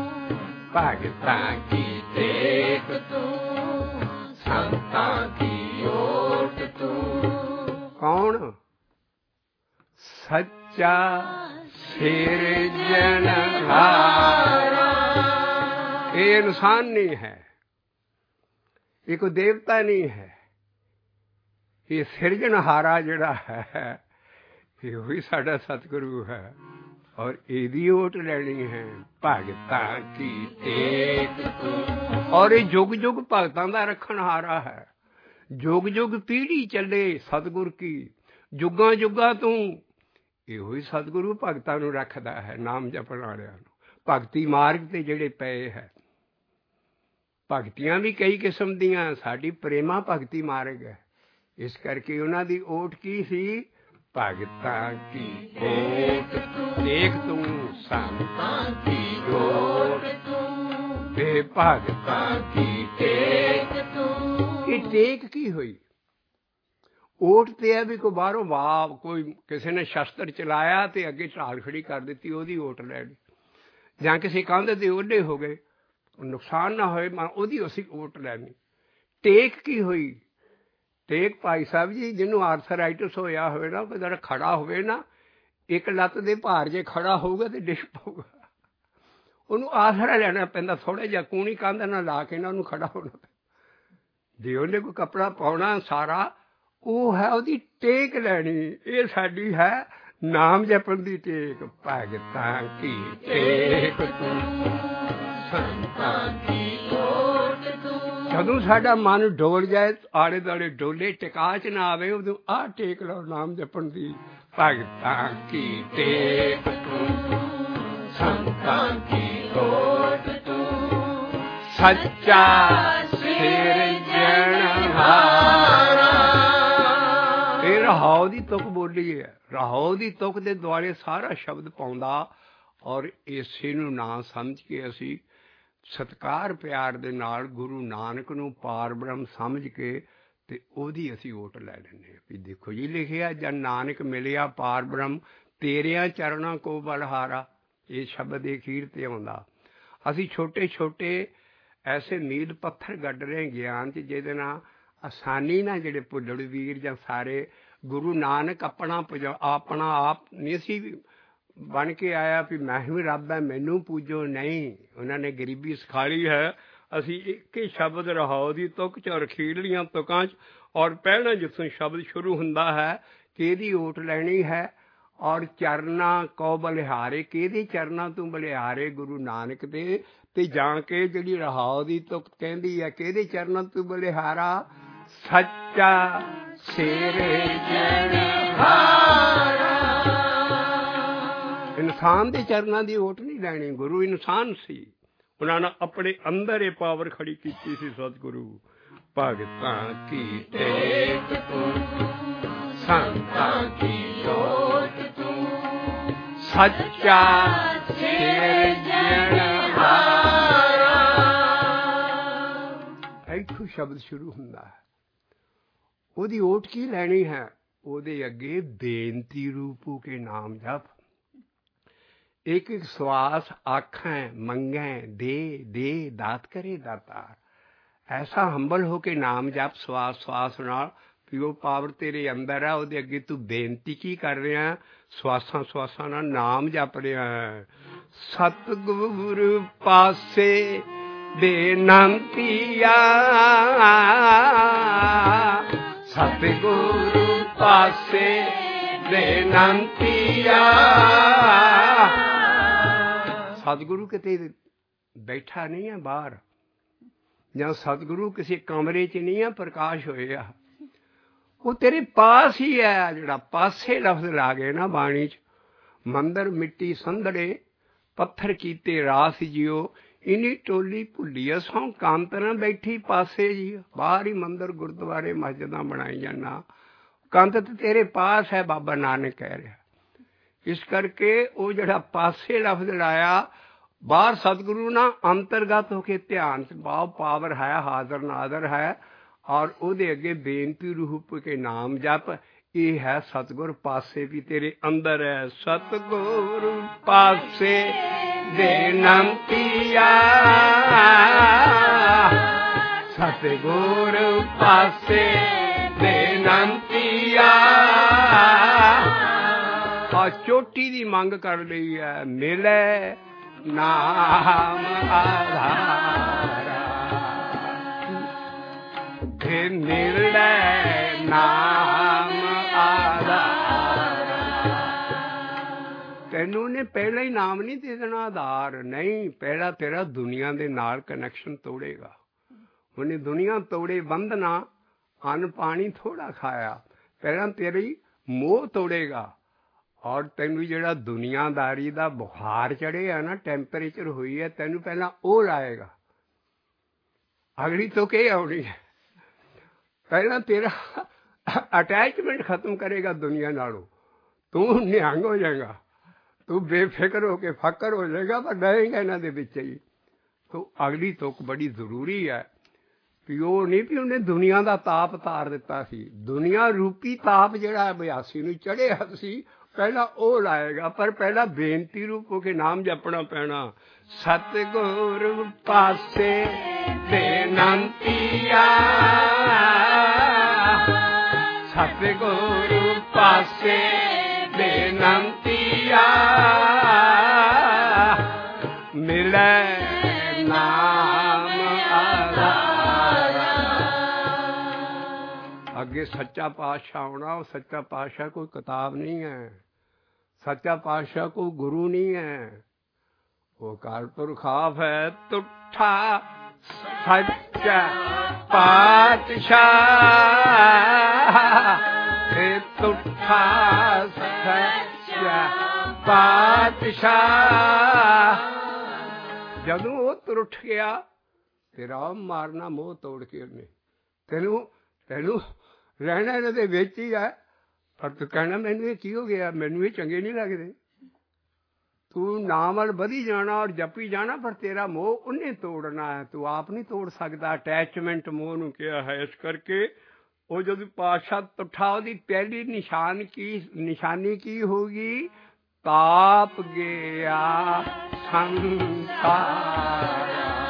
ਭਗਤਾਂ ਕੀ ਟੇਕ ਤੂੰ, ਸੰਤਾਂ ਕੀ ਓਟ ਤੂੰ। ਕੌਣ? ਸੱਚਾ ਸਿਰਜਣਹਾਰਾ। ਇਹ ਇਨਸਾਨ ਨਹੀਂ ਹੈ, ਇਹ ਕੋਈ ਦੇਵਤਾ ਨਹੀਂ ਹੈ। ਇਹ ਸਿਰਜਣਹਾਰਾ ਜਿਹੜਾ ਹੈ ਇਹ ਵੀ ਸਾਡਾ ਸਤਿਗੁਰੂ ਹੈ, ਔਰ ਇਹਦੀ ਓਟ ਲੈਣੀ ਹੈ। ਭਗਤਾਂ ਕੀ ਟੇਕ ਤੂੰ। ਔਰ ਇਹ ਜੁਗ ਜੁਗ ਭਗਤਾਂ ਦਾ ਰੱਖਣਹਾਰਾ ਹੈ। ਜੁਗ ਜੁਗ ਪੀੜ੍ਹੀ ਚੱਲੇ ਸਤਿਗੁਰ ਕੀ, ਜੁਗਾਂ ਜੁਗਾਂ ਤੂੰ। ਇਹੋ ਹੀ ਸਤਿਗੁਰੂ ਭਗਤਾਂ ਨੂੰ ਰੱਖਦਾ ਹੈ, ਨਾਮ ਜਪਣ ਵਾਲਿਆਂ ਨੂੰ। ਭਗਤੀ ਮਾਰਗ ਤੇ ਜਿਹੜੇ ਪਏ ਹੈ, ਭਗਤੀਆਂ ਵੀ ਕਈ ਕਿਸਮ ਦੀਆਂ। ਸਾਡੀ ਪ੍ਰੇਮਾ ਭਗਤੀ ਮਾਰਗ ਹੈ। ਇਸ ਕਰਕੇ ਉਹਨਾਂ ਦੀ ਓਟ ਕੀ ਸੀ? ਭਗਤਾਂ ਕੀ ਓਟ ਟੇਕ ਤੂੰ, ਸੰਤਾਂ ਕੀ ਓਟ ਤੂੰ, ਤੇ ਭਗਤਾਂ ਕੀ ਟੇਕ ਤੂੰ। ਇਹ ਟੇਕ ਕੀ ਹੋਈ? ਓਟ ਤੇ ਹੈ ਵੀ ਕੋਈ ਬਾਹਰੋਂ ਵਾਹ, ਕੋਈ ਕਿਸੇ ਨੇ ਸ਼ਸਤਰ ਚਲਾਇਆ ਤੇ ਅੱਗੇ ਢਾਲ ਖੜੀ ਕਰ ਦਿੱਤੀ, ਉਹਦੀ ਓਟ ਲੈਣੀ। ਜਾਂ ਕਿਸੇ ਕੰਧ ਤੇ ਓਲੇ ਹੋ ਗਏ, ਨੁਕਸਾਨ ਨਾ ਹੋਏ, ਮੈਂ ਉਹਦੀ ਅਸੀਂ ਓਟ ਲੈਣੀ। ਟੇਕ ਕੀ ਹੋਈ? ਟੇਕ ਭਾਈ ਸਾਹਿਬ ਜੀ, ਜਿਹਨੂੰ ਆਰਥਰਾਈਟਸ ਹੋਇਆ ਹੋਵੇ ਨਾ, ਕੋਈ ਜਿਹੜਾ ਖੜਾ ਹੋਵੇ ਨਾ, ਇੱਕ ਲੱਤ ਦੇ ਭਾਰ ਜੇ ਖੜਾ ਹੋਊਗਾ ਤੇ ਡਿੱਗ ਪਊਗਾ। ਉਹਨੂੰ ਆਸਰਾ ਲੈਣਾ ਪੈਂਦਾ ਥੋੜ੍ਹਾ ਜਿਹਾ, ਕੂਣੀ ਕੰਧ ਨਾਲ ਲਾ ਕੇ ਨਾ ਉਹਨੂੰ ਖੜਾ ਹੋਣਾ ਪੈਂਦਾ। ਜੇ ਉਹਨੇ ਕੋਈ ਕੱਪੜਾ ਪਾਉਣਾ ਸਾਰਾ, ਉਹ ਹੈ ਉਹਦੀ ਟੇਕ ਲੈਣੀ। ਇਹ ਸਾਡੀ ਹੈ ਨਾਮ ਜਪਣ ਦੀ ਟੇਕ। ਭਗਤਾਂ ਕੀ ਟੇਕ ਤੂੰ, ਸੰਤਾਂ ਦੀ ਓਟ ਤੂੰ। ਜਦੋਂ ਸਾਡਾ ਮਨ ਡੋਲ ਜਾਏ, ਆਲੇ ਦੁਆਲੇ ਡੋਲੇ, ਟਿਕਾ ਚ ਨਾ ਆਵੇ, ਉਦੋਂ ਆਹ ਟੇਕ ਲਓ ਨਾਮ ਜਪਣ ਦੀ। ਭਗਤਾਂ ਕੀ ਟੇਕ ਤੂੰ, ਸੰਤਾਂ ਦੀ ਓਟ ਤੂੰ, ਸੱਚਾ ਸਿਰਜਣਹਾਰਾ। ਇਹ ਰਹਾਉ ਦੀ ਤੁਕ ਬੋਲੀ ਹੈ। ਰਹਾਉ ਦੀ ਤੁਕ ਦੇ ਦੁਆਲੇ ਸਾਰਾ ਸ਼ਬਦ ਪਾਉਂਦਾ, ਔਰ ਇਸੇ ਨੂੰ ਨਾ ਸਮਝ ਕੇ ਅਸੀਂ ਸਤਿਕਾਰ ਪਿਆਰ ਦੇ ਨਾਲ ਗੁਰੂ ਨਾਨਕ ਨੂੰ ਪਾਰ ਬ੍ਰਹਮ ਸਮਝ ਕੇ ਤੇ ਉਹਦੀ ਅਸੀਂ ਓਟ ਲੈ ਲੈਂਦੇ ਹਾਂ। ਵੀ ਦੇਖੋ ਜੀ ਲਿਖਿਆ, ਜਨ ਨਾਨਕ ਮਿਲਿਆ ਪਾਰ ਬ੍ਰਹਮ, ਤੇਰਿਆਂ ਚਰਨਾਂ ਕੋ ਬਲਹਾਰਾ। ਇਹ ਸ਼ਬਦ ਇਹ ਅਖੀਰ ਤੇ ਆਉਂਦਾ। ਅਸੀਂ ਛੋਟੇ ਛੋਟੇ ਐਸੇ ਮੀਲ ਪੱਥਰ ਗੱਡ ਰਹੇ ਗਿਆਨ 'ਚ, ਜਿਹਦੇ ਨਾਲ ਆਸਾਨੀ ਨਾਲ ਜਿਹੜੇ ਭੁੱਲੜ ਵੀਰ ਜਾਂ ਸਾਰੇ ਗੁਰੂ ਨਾਨਕ ਆਪਣਾ ਪੁਜਾ ਆਪਣਾ ਆਪ ਨਹੀਂ ਸੀ ਬਣ ਕੇ ਆਇਆ ਵੀ ਮੈਂ ਵੀ ਰੱਬ ਹੈ ਮੈਨੂੰ ਪੂਜੋ। ਨਹੀਂ, ਉਹਨਾਂ ਨੇ ਗਰੀਬੀ ਸਿਖਾ ਲਈ ਹੈ। ਅਸੀਂ ਇੱਕ ਹੀ ਸ਼ਬਦ ਰਹਾਉ ਦੀ ਤੁਕ 'ਚ ਔਰ ਅਖੀਰਲੀਆਂ ਤੁਕਾਂ 'ਚ, ਔਰ ਪਹਿਲਾਂ ਜਿੱਥੋਂ ਸ਼ਬਦ ਸ਼ੁਰੂ ਹੁੰਦਾ ਹੈ ਕਿਹਦੀ ਓਟ ਲੈਣੀ ਹੈ, ਔਰ ਚਰਨਾਂ ਕੋ ਬਲਿਹਾਰੇ, ਕਿਹਦੇ ਚਰਨਾਂ ਤੋਂ ਬਲਿਹਾਰੇ? ਗੁਰੂ ਨਾਨਕ ਦੇ। ਤੇ ਜਾਂ ਕੇ ਜਿਹੜੀ ਰਹਾਉ ਦੀ ਤੁਕ ਕਹਿੰਦੀ ਹੈ ਕਿਹਦੇ ਚਰਨਾਂ ਤੋਂ ਬਲਿਹਾਰਾ? ਸੱਚਾ ਸਿਰਜਣਹਾਰਾ। ਇਨਸਾਨ ਦੇ ਚਰਨਾਂ ਦੀ ਓਟ ਨਹੀਂ ਲੈਣੀ। ਗੁਰੂ ਇਨਸਾਨ ਸੀ, ਉਹਨਾਂ ਨੇ ਆਪਣੇ ਅੰਦਰ ਇਹ ਪਾਵਰ ਖੜੀ ਕੀਤੀ ਸੀ। ਸਤਿਗੁਰੂ ਭਗਤਾਂ ਕੀ ਟੇਕ ਤੂੰ, ਸੰਤਾਂ ਕੀ ਓਟ ਤੂੰ, ਸੱਚਾ ਸਿਰਜਣਹਾਰਾ। ਇੱਥੋਂ ਸ਼ਬਦ ਸ਼ੁਰੂ ਹੁੰਦਾ ਹੈ। ਉਹਦੀ ਓਟ ਕੀ ਲੈਣੀ ਹੈ? ਉਹਦੇ ਅੱਗੇ ਬੇਨਤੀ ਰੂਪ ਹੋ ਕੇ ਨਾਮ ਜਪ। ਇੱਕ ਇੱਕ ਸਵਾਸ ਆਖਾਂ ਮੰਗੈ, ਦੇ ਦੇ ਦਾਤ ਕਰੇ ਦਾਤਾਰ। ਐਸਾ ਹੰਬਲ ਹੋ ਕੇ ਨਾਮ ਜਪ ਸਵਾਸ ਸਵਾਸ ਨਾਲ, ਵੀ ਉਹ ਪਾਵਰ ਤੇਰੇ ਅੰਦਰ ਆ। ਉਹਦੇ ਅੱਗੇ ਤੂੰ ਬੇਨਤੀ ਕੀ ਕਰ ਰਿਹਾ? ਸਵਾਸਾਂ ਸਵਾਸਾਂ ਨਾਲ ਨਾਮ ਜਪ ਰਿਹਾ ਹੈ। ਸਤਿਗੁਰ ਪਾਸੇ ਬੇਨੰਤੀਆ, ਸਤਿਗੁਰ ਪਾਸੇ ਬੇਨੰਤੀਆ। ਸਤਿਗੁਰੂ ਕਿਤੇ ਬੈਠਾ ਨਹੀਂ ਹੈ ਬਾਹਰ, ਜਾਂ ਸਤਿਗੁਰੂ ਕਿਸੇ ਕਮਰੇ 'ਚ ਨਹੀਂ ਹੈ ਪ੍ਰਕਾਸ਼ ਹੋਇਆ। ਉਹ ਤੇਰੇ ਪਾਸ ਹੀ ਹੈ। ਜਿਹੜਾ ਪਾਸੇ ਲਫ਼ਜ਼ ਲਾ ਗਏ ਨਾ ਬਾਣੀ 'ਚ, ਮੰਦਰ ਮਿੱਟੀ ਸੰਧੜੇ ਪੱਥਰ ਕੀਤੇ ਰਾਸ ਜਿਓ, ਇਨੀ ਟੋਲੀ ਭੁੱਲੀ ਸੌ ਕਾਂਤਰਾਂ ਬੈਠੀ ਪਾਸੇ ਜੀ। ਬਾਹਰ ਹੀ ਮੰਦਰ ਗੁਰਦੁਆਰੇ ਮਸਜਿਦਾਂ ਬਣਾਈ ਜਾਣਾ, ਕੰਤ ਤੇ ਤੇਰੇ ਪਾਸ ਹੈ, ਬਾਬਾ ਨਾਨਕ ਕਹਿ ਰਿਹਾ। ਇਸ ਕਰਕੇ ਉਹ ਜਿਹੜਾ ਪਾਸੇ ਲਫ਼ਜ਼ ਲਾਇਆ, ਬਾਹਰ ਸਤਿਗੁਰੂ ਨਾਲ ਅੰਤਰਗਤ ਹੋ ਕੇ ਧਿਆਨ 'ਚ ਬਹੁਤ ਪਾਵਰ ਹੈ, ਹਾਜ਼ਰ ਨਾਜ਼ਰ ਹੈ। ਔਰ ਉਹਦੇ ਅੱਗੇ ਬੇਨਤੀ ਰੂਪ ਕੇ ਨਾਮ ਜਪ। ਇਹ ਹੈ ਸਤਿਗੁਰ ਪਾਸੇ ਵੀ ਤੇਰੇ ਅੰਦਰ ਹੈ। ਸਤਿਗੁਰ ਪਾਸੇ ਬੇਨੰਤੀਆ, ਸਤਿਗੁਰ ਪਾਸੇ ਬੇਨੰਤੀਆ। ਆ ਚੋਟੀ ਦੀ ਮੰਗ ਕਰ ਲਈ ਹੈ, ਮਿਲੇ ਨਾਮ ਆਧਾਰਾ, ਫਿਰ ਮਿਲੇ ਨਾਮ ਆਧਾਰਾ। ਤੈਨੂੰ ਨੇ ਪਹਿਲਾਂ ਹੀ ਨਾਮ ਨਹੀਂ ਦੇ ਦੇਣਾ ਆਧਾਰ, ਨਹੀਂ। ਪਹਿਲਾਂ ਤੇਰਾ ਦੁਨੀਆ ਦੇ ਨਾਲ ਕਨੈਕਸ਼ਨ ਤੋੜੇਗਾ। ਉਹਨੇ ਦੁਨੀਆ ਤੋੜੇ ਬੰਧਨਾ, ਅੰਨ ਪਾਣੀ ਥੋੜ੍ਹਾ ਖਾਇਆ। ਪਹਿਲਾਂ ਤੇਰੀ ਮੋਹ ਤੋੜੇਗਾ, ਔਰ ਤੈਨੂੰ ਜਿਹੜਾ ਦੁਨੀਆਦਾਰੀ ਦਾ ਬੁਖਾਰ ਚੜ੍ਹਿਆ ਨਾ, ਟੈਂਪਰੇਚਰ ਹੋਈ ਹੈ, ਤੈਨੂੰ ਪਹਿਲਾਂ ਉਹ ਲਾਏਗਾ। ਅਗਲੀ ਤੋਂ ਕੀ ਆਉਣੀ ਹੈ? ਪਹਿਲਾਂ ਤੇਰਾ ਅਟੈਚਮੈਂਟ ਖਤਮ ਕਰੇਗਾ ਦੁਨੀਆ ਨਾਲੋਂ। ਤੂੰ ਨਿਹੰਗ ਹੋ ਜਾਏਗਾ, ਤੂੰ ਬੇਫਿਕਰ ਹੋ ਕੇ ਫਕਰ ਹੋ ਜਾਏਗਾ, ਪਰ ਰਹੇਗਾ ਇਹਨਾਂ ਦੇ ਵਿੱਚ ਹੀ। ਤੋ ਅਗਲੀ ਤੁਕ ਬੜੀ ਜ਼ਰੂਰੀ ਹੈ ਵੀ ਉਹ ਨਹੀਂ ਵੀ ਉਹਨੇ ਦੁਨੀਆ ਦਾ ਤਾਪ ਤਾਰ ਦਿੱਤਾ ਸੀ। ਦੁਨੀਆ ਰੂਪੀ ਤਾਪ ਜਿਹੜਾ ਬਿਆਸੀ ਨੂੰ ਚੜ੍ਹਿਆ ਸੀ, ਪਹਿਲਾਂ ਉਹ ਲਾਏਗਾ। ਪਰ ਪਹਿਲਾਂ ਬੇਨਤੀ ਰੂਪ ਹੋ ਕੇ ਨਾਮ ਜਪਣਾ ਪੈਣਾ। ਸਤਿਗੁਰ ਪਾਸੇ ਬੇਨੰਤੀਆ, ਸਤਿਗੁਰ ਪਾਸੇ ਬੇਨੰਤੀਆ, ਮਿਲੇ ਨਾਮ ਆਧਾਰਾ। ਅੱਗੇ ਸੱਚਾ ਪਾਤਸ਼ਾਹ ਆਉਣਾ। ਉਹ ਸੱਚਾ ਪਾਤਸ਼ਾਹ ਕੋਈ ਕਿਤਾਬ ਨਹੀਂ ਹੈ, ਸੱਚਾ ਪਾਤਸ਼ਾਹ ਕੋਈ ਗੁਰੂ ਨਹੀਂ ਹੈ, ਉਹ ਅਕਾਲ ਪੁਰਖ ਆਪ ਹੈ। ਤੁਠਾ ਸੱਚਾ ਪਾਤਸ਼ਾਹ, ਇਹ ਤੁਠਾ ਸੱਚਾ ਪਾਤਸ਼ਾਹ। ਜਦੋਂ ਉਹ ਤੁਰ ਉੱਠ ਗਿਆ ਤੇਰਾ ਮਾਰਨਾ ਮੋਹ ਤੋੜ ਕੇ ਉਹਨੇ। ਤੈਨੂੰ ਤੈਨੂੰ ਰਹਿਣਾ ਇਹਨਾਂ ਦੇ ਵਿੱਚ ਹੀ ਹੈ, ਪਰ ਤੂੰ ਕਹਿਣਾ ਮੈਨੂੰ ਇਹ ਕੀ ਹੋ ਗਿਆ, ਮੈਨੂੰ ਇਹ ਚੰਗੇ ਨਹੀਂ ਲੱਗਦੇ। ਤੂੰ ਨਾਮ ਵੱਲ ਵਧੀ ਜਾਣਾ ਔਰ ਜਪੀ ਜਾਣਾ, ਪਰ ਤੇਰਾ ਮੋਹ ਉਹਨੇ ਤੋੜਨਾ ਹੈ, ਤੂੰ ਆਪ ਨਹੀਂ ਤੋੜ ਸਕਦਾ। ਅਟੈਚਮੈਂਟ ਮੋਹ ਨੂੰ ਕਿਹਾ ਹੈ। ਇਸ ਕਰਕੇ ਉਹ ਜਦੋਂ ਪਾਤਸ਼ਾਹ ਤੁਠਾ, ਉਹਦੀ ਪਹਿਲੀ ਨਿਸ਼ਾਨ ਕੀ ਨਿਸ਼ਾਨੀ ਕੀ ਹੋਗੀ? ਤਾਪ ਗਿਆ ਸੰਸਾਰ।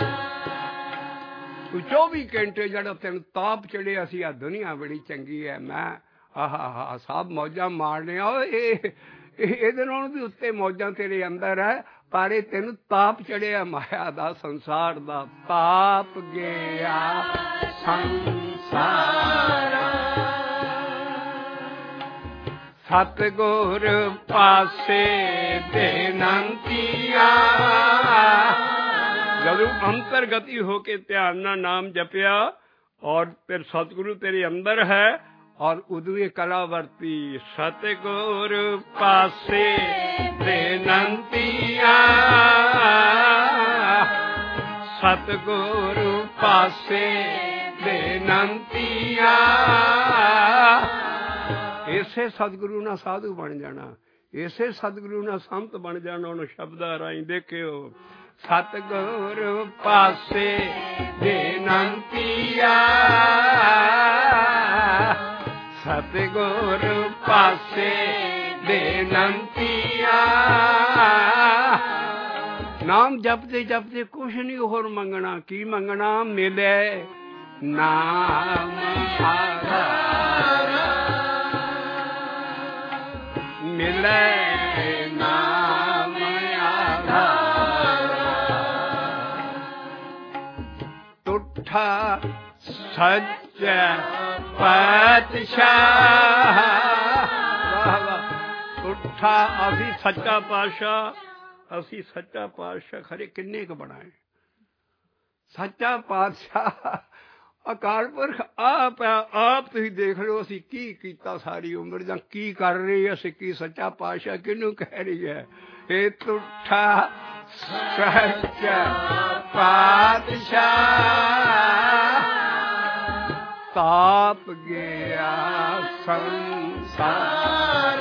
ਤੂੰ ਚੌਵੀ ਘੰਟੇ ਜਿਹੜਾ ਤੈਨੂੰ ਤਾਪ ਚੜਿਆ ਸੀ, ਆ ਦੁਨੀਆ ਬੜੀ ਚੰਗੀ ਹੈ, ਮੈਂ ਆਹ ਆਹ ਸਭ ਮੌਜਾਂ ਮਾਰਨੇ ਆ, ਇਹ ਇਹਦੇ ਨਾਲੋਂ ਵੀ ਉੱਤੇ ਮੌਜਾਂ ਤੇਰੇ ਅੰਦਰ ਹੈ, ਪਰ ਇਹ ਤੈਨੂੰ ਤਾਪ ਚੜਿਆ ਮਾਇਆ ਦਾ, ਸੰਸਾਰ ਦਾ। ਤਾਪ ਗਿਆ ਸੰਸਾਰ, ਸਤਿਗੁਰ ਪਾਸੇ ਬੇਨੰਤੀਆ। ਜਦੋਂ ਅੰਤਰਗਤੀ ਹੋ ਕੇ ਧਿਆਨ ਨਾਲ ਨਾਮ ਜਪਿਆ ਔਰ ਫਿਰ ਸਤਿਗੁਰੂ ਤੇਰੇ ਅੰਦਰ ਹੈ, ਔਰ ਉਦੋਂ ਇਹ ਕਲਾ ਵਰਤੀ, ਸਤਿਗੁਰ ਪਾਸੇ ਬੇਨੰਤੀਆ, ਸਤਿਗੁਰ ਪਾਸੇ ਬੇਨੰਤੀਆ। ਇਸੇ ਸਤਿਗੁਰੂ ਨਾਲ ਸਾਧੂ ਬਣ ਜਾਣਾ, ਇਸੇ ਸਤਿਗੁਰੂ ਨਾਲ ਸੰਤ ਬਣ ਜਾਣਾ। ਉਹਨੂੰ ਸ਼ਬਦਾਂ ਰਾਹੀਂ ਦੇਖਿਓ, ਸਤਿਗੁਰ ਪਾਸੇ ਬੇਨੰਤੀਆ, ਸਤਿਗੁਰ ਪਾਸੇ ਬੇਨੰਤੀਆ। ਨਾਮ ਜਪਦੇ ਜਪਦੇ ਕੁਛ ਨਹੀਂ ਹੋਰ ਮੰਗਣਾ। ਕੀ ਮੰਗਣਾ? ਮਿਲੇ ਨਾਮ ਆਧਾਰ, ਮਿਲੇ ਨਾਮ ਆਧਾਰ। ਤੁਠਾ ਸੱਚਾ ਪਾਤਸ਼ਾਹ, ਤੁਠਾ ਅਸੀਂ ਸੱਚਾ ਪਾਤਸ਼ਾਹ, ਅਸੀਂ ਸੱਚਾ ਪਾਤਸ਼ਾਹ ਖਰੇ ਕਿੰਨੇ ਕੁ ਬਣਾਏ। ਸੱਚਾ ਪਾਤਸ਼ਾਹ ਅਕਾਲ ਪੁਰਖ ਆਪ ਹੈ। ਆਪ ਤੁਸੀਂ ਦੇਖ ਲਓ ਅਸੀਂ ਕੀ ਕੀਤਾ ਸਾਰੀ ਉਮਰ, ਜਾਂ ਕੀ ਕਰ ਰਹੀ ਹੈ ਸਿੱਖੀ। ਸੱਚਾ ਪਾਤਸ਼ਾਹ ਕਿਹਨੂੰ ਕਹਿ ਰਹੀ ਹੈ? ਇਹ ਤੁਠਾ ਸੱਚਾ ਪਾਤਸ਼ਾਹ, ਤਾਪ ਗਿਆ ਸੰਸਾਰ,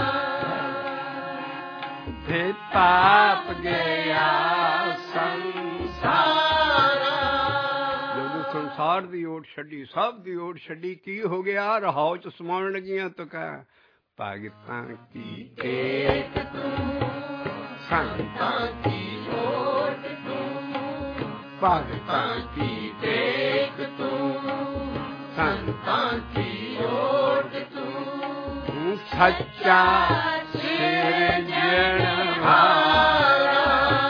ਤੇ ਤਾਪ ਗਿਆ ਸੰਸਾਰ। ਜਦੋਂ ਸੰਸਾਰ ਦੀ ਓਟ ਛੱਡੀ, ਸਭ ਦੀ ਓਟ ਛੱਡੀ, ਕੀ ਹੋ ਗਿਆ? ਰਹਾਉ ਚ ਸਮਾਉਣ ਲੱਗੀਆਂ। ਤੂੰ ਕਹਿ ਭਗਤਾਂ ਕੀ ਟੇਕ ਤੂੰ, ਸੰਤਾਂ ਕੀ ਓਟ ਤੂੰ, ਭਗਤਾਂ ਕੀ ਟੇਕ ਤੂੰ, ਸੰਤਾਂ ਕੀ ਓਟ ਤੂੰ, ਸੱਚਾ ਸਿਰਜਣਹਾਰਾ।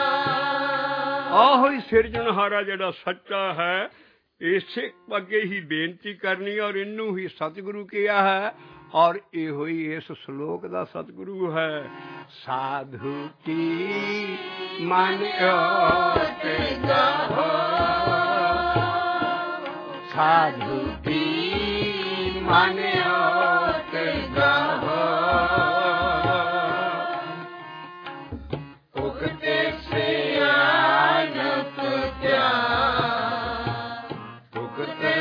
ਆਹੋ ਹੀ ਸਿਰਜਣਹਾਰਾ ਜਿਹੜਾ ਸੱਚਾ ਹੈ, ਇਸੇ ਅੱਗੇ ਹੀ ਬੇਨਤੀ ਕਰਨੀ, ਔਰ ਇਹਨੂੰ ਹੀ ਸਤਿਗੁਰੂ ਕਿਹਾ ਹੈ, ਔਰ ਇਹੋ ਹੀ ਇਸ ਸ਼ਲੋਕ ਦਾ ਸਤਿਗੁਰੂ ਹੈ। ਸਾਧੂ ਕੀ ਮਨ ਓਟ ਗਾਵੋ, ਸਾਧੂ ਕੀ ਮਨ ਓਟ ਗਾਵੋ, ਉਗਤੇ ਸਿਆਣਪ ਧਿਆਨ, ਉਗਤੇ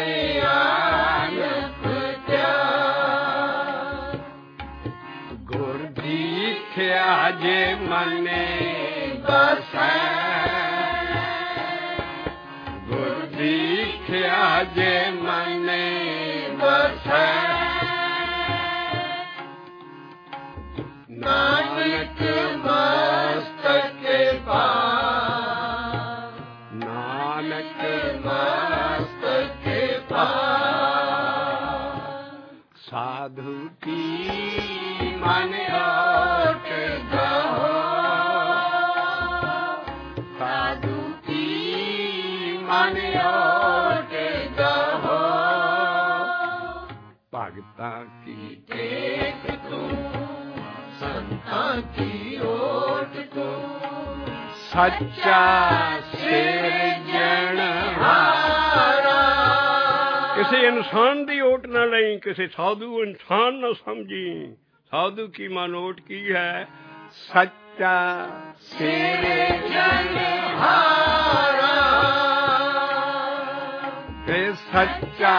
ਸਿਆਣਪ ਧਿਆਨ। ਗੁਰ ਦੀਖਿਆ ਜੇ ਮਨੇ ਬਸੈ, ਗੁਰ ਦੀਖਿਆ ਜੇ ਮਨੇ ਬਸੈ। ਨਾਨਕ ਮਸਤਕ ਪਾਰ, ਨਾਨਕ ਮਸਤਕ ਪਾਰ। ਸਾਧੂ ਕੀ ਮਨ ਓਟ ਗਾਵੋ, ਸਾਧੂ ਕੀ ਮਨ ਓਟ ਗਾਵੋ, ਭਗਤਾਂ ਕੀ ਟੇਕ ਤੂੰ, ਸੰਤਾਂ ਕੀ ਓਟ ਤੂੰ, ਸੱਚਾ ਸਿਰਜਣਹਾਰਾ। ਕਿਸੇ ਇਨਸਾਨ ਦੀ ਓਟ ਨਾ ਲਈ, ਕਿਸੇ ਸਾਧੂ ਇਨਸਾਨ ਨਾ ਸਮਝੀ। ਸਾਧੂ ਕੀ ਮਨੋਟ ਕੀ ਹੈ? ਸੱਚਾ ਸਿਰਜਣਹਾਰਾ। ਇਹ ਸੱਚਾ